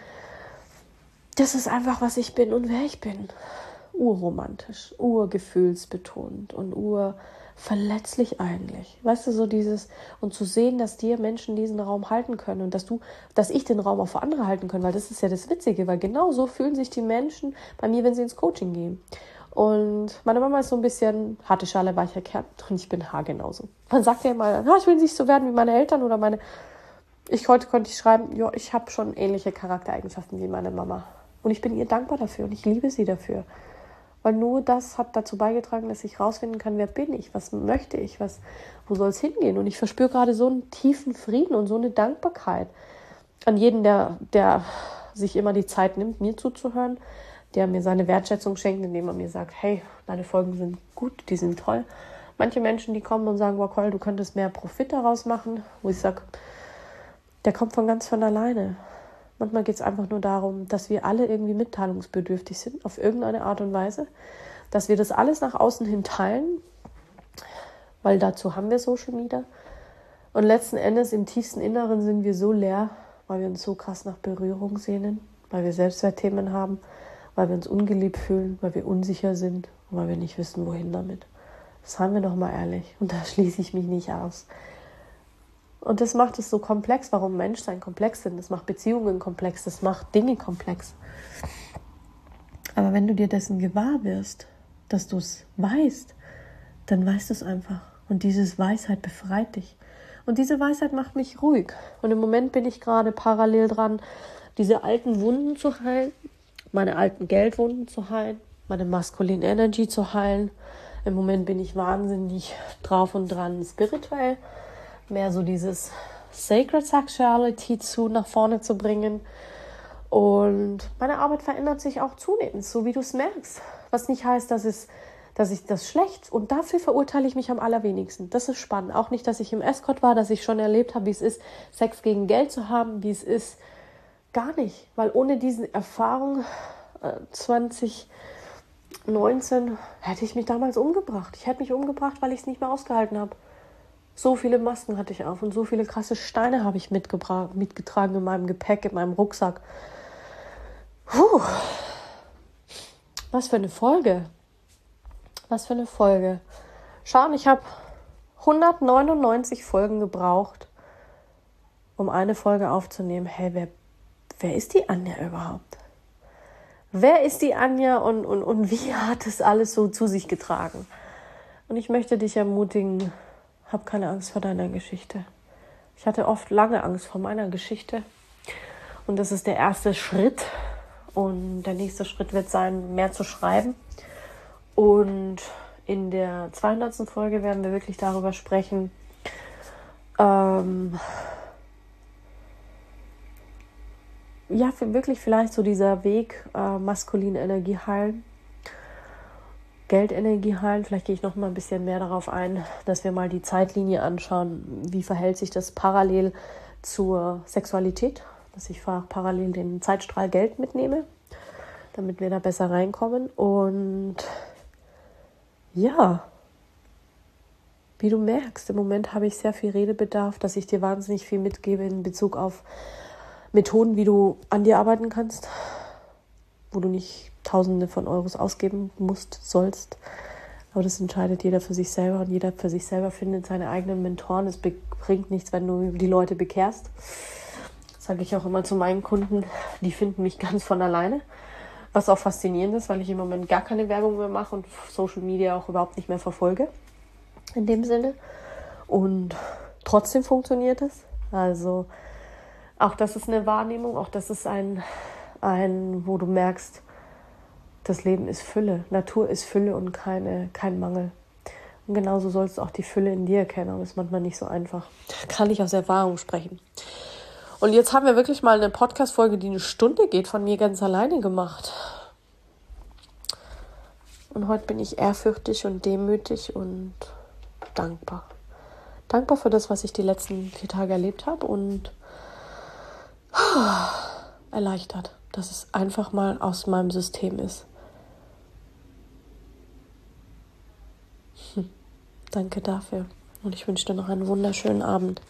das ist einfach, was ich bin und wer ich bin. Urromantisch, urgefühlsbetont und urverletzlich eigentlich. Weißt du, so dieses, und zu sehen, dass dir Menschen diesen Raum halten können und dass du, dass ich den Raum auch für andere halten kann, weil das ist ja das Witzige, weil genau so fühlen sich die Menschen bei mir, wenn sie ins Coaching gehen. Und meine Mama ist so ein bisschen harte Schale, weicher Kern und ich bin haargenauso. Man sagt ja immer, ich will nicht so werden wie meine Eltern oder meine, ich heute konnte ich schreiben, ja, ich habe schon ähnliche Charaktereigenschaften wie meine Mama. Und ich bin ihr dankbar dafür und ich liebe sie dafür. Weil nur das hat dazu beigetragen, dass ich rausfinden kann, wer bin ich, was möchte ich, was, wo soll es hingehen. Und ich verspüre gerade so einen tiefen Frieden und so eine Dankbarkeit an jeden, der, der sich immer die Zeit nimmt, mir zuzuhören, der mir seine Wertschätzung schenkt, indem er mir sagt, hey, deine Folgen sind gut, die sind toll. Manche Menschen, die kommen und sagen, wow, Col, du könntest mehr Profit daraus machen, wo ich sage, der kommt von ganz von alleine. Manchmal geht es einfach nur darum, dass wir alle irgendwie mitteilungsbedürftig sind, auf irgendeine Art und Weise, dass wir das alles nach außen hin teilen, weil dazu haben wir Social Media. Und letzten Endes im tiefsten Inneren sind wir so leer, weil wir uns so krass nach Berührung sehnen, weil wir Selbstwertthemen haben, weil wir uns ungeliebt fühlen, weil wir unsicher sind und weil wir nicht wissen, wohin damit. Seien wir doch mal ehrlich. Und da schließe ich mich nicht aus. Und das macht es so komplex, warum Menschsein komplex sind. Das macht Beziehungen komplex, das macht Dinge komplex. Aber wenn du dir dessen gewahr wirst, dass du es weißt, dann weißt du es einfach. Und diese Weisheit befreit dich. Und diese Weisheit macht mich ruhig. Und im Moment bin ich gerade parallel dran, diese alten Wunden zu heilen, meine alten Geldwunden zu heilen, meine Masculine Energy zu heilen. Im Moment bin ich wahnsinnig drauf und dran, spirituell mehr so dieses Sacred Sexuality zu nach vorne zu bringen. Und meine Arbeit verändert sich auch zunehmend, so wie du es merkst. Was nicht heißt, dass, es, dass ich das schlecht, und dafür verurteile ich mich am allerwenigsten. Das ist spannend. Auch nicht, dass ich im Escort war, dass ich schon erlebt habe, wie es ist, Sex gegen Geld zu haben, wie es ist. Gar nicht. Weil ohne diese Erfahrung äh, zwanzig neunzehn hätte ich mich damals umgebracht. Ich hätte mich umgebracht, weil ich es nicht mehr ausgehalten habe. So viele Masken hatte ich auf und so viele krasse Steine habe ich mitgebracht, mitgetragen in meinem Gepäck, in meinem Rucksack. Puh. Was für eine Folge. Was für eine Folge. Schauen, ich habe hundertneunundneunzig Folgen gebraucht, um eine Folge aufzunehmen. Hey, wer, wer ist die Anja überhaupt? Wer ist die Anja und, und, und wie hat es alles so zu sich getragen? Und ich möchte dich ermutigen, hab keine Angst vor deiner Geschichte. Ich hatte oft lange Angst vor meiner Geschichte. Und das ist der erste Schritt. Und der nächste Schritt wird sein, mehr zu schreiben. Und in der zweihundertsten Folge werden wir wirklich darüber sprechen, ähm, ja, für wirklich vielleicht so dieser Weg, äh, maskuline Energie heilen, Geldenergie heilen. Vielleicht gehe ich noch mal ein bisschen mehr darauf ein, dass wir mal die Zeitlinie anschauen. Wie verhält sich das parallel zur Sexualität? Dass ich parallel den Zeitstrahl Geld mitnehme, damit wir da besser reinkommen. Und ja, wie du merkst, im Moment habe ich sehr viel Redebedarf, dass ich dir wahnsinnig viel mitgebe in Bezug auf Methoden, wie du an dir arbeiten kannst, wo du nicht Tausende von Euros ausgeben musst, sollst. Aber das entscheidet jeder für sich selber und jeder für sich selber findet seine eigenen Mentoren. Es bringt nichts, wenn du die Leute bekehrst. Das sage ich auch immer zu meinen Kunden, die finden mich ganz von alleine. Was auch faszinierend ist, weil ich im Moment gar keine Werbung mehr mache und Social Media auch überhaupt nicht mehr verfolge. In dem Sinne. Und trotzdem funktioniert es. Also auch das ist eine Wahrnehmung, auch das ist ein, ein, wo du merkst, das Leben ist Fülle, Natur ist Fülle und keine, kein Mangel. Und genauso sollst du auch die Fülle in dir erkennen, aber das ist manchmal nicht so einfach. Kann ich aus Erfahrung sprechen. Und jetzt haben wir wirklich mal eine Podcast-Folge, die eine Stunde geht, von mir ganz alleine gemacht. Und heute bin ich ehrfürchtig und demütig und dankbar. Dankbar für das, was ich die letzten vier Tage erlebt habe und erleichtert, dass es einfach mal aus meinem System ist. Hm. Danke dafür und ich wünsche dir noch einen wunderschönen Abend.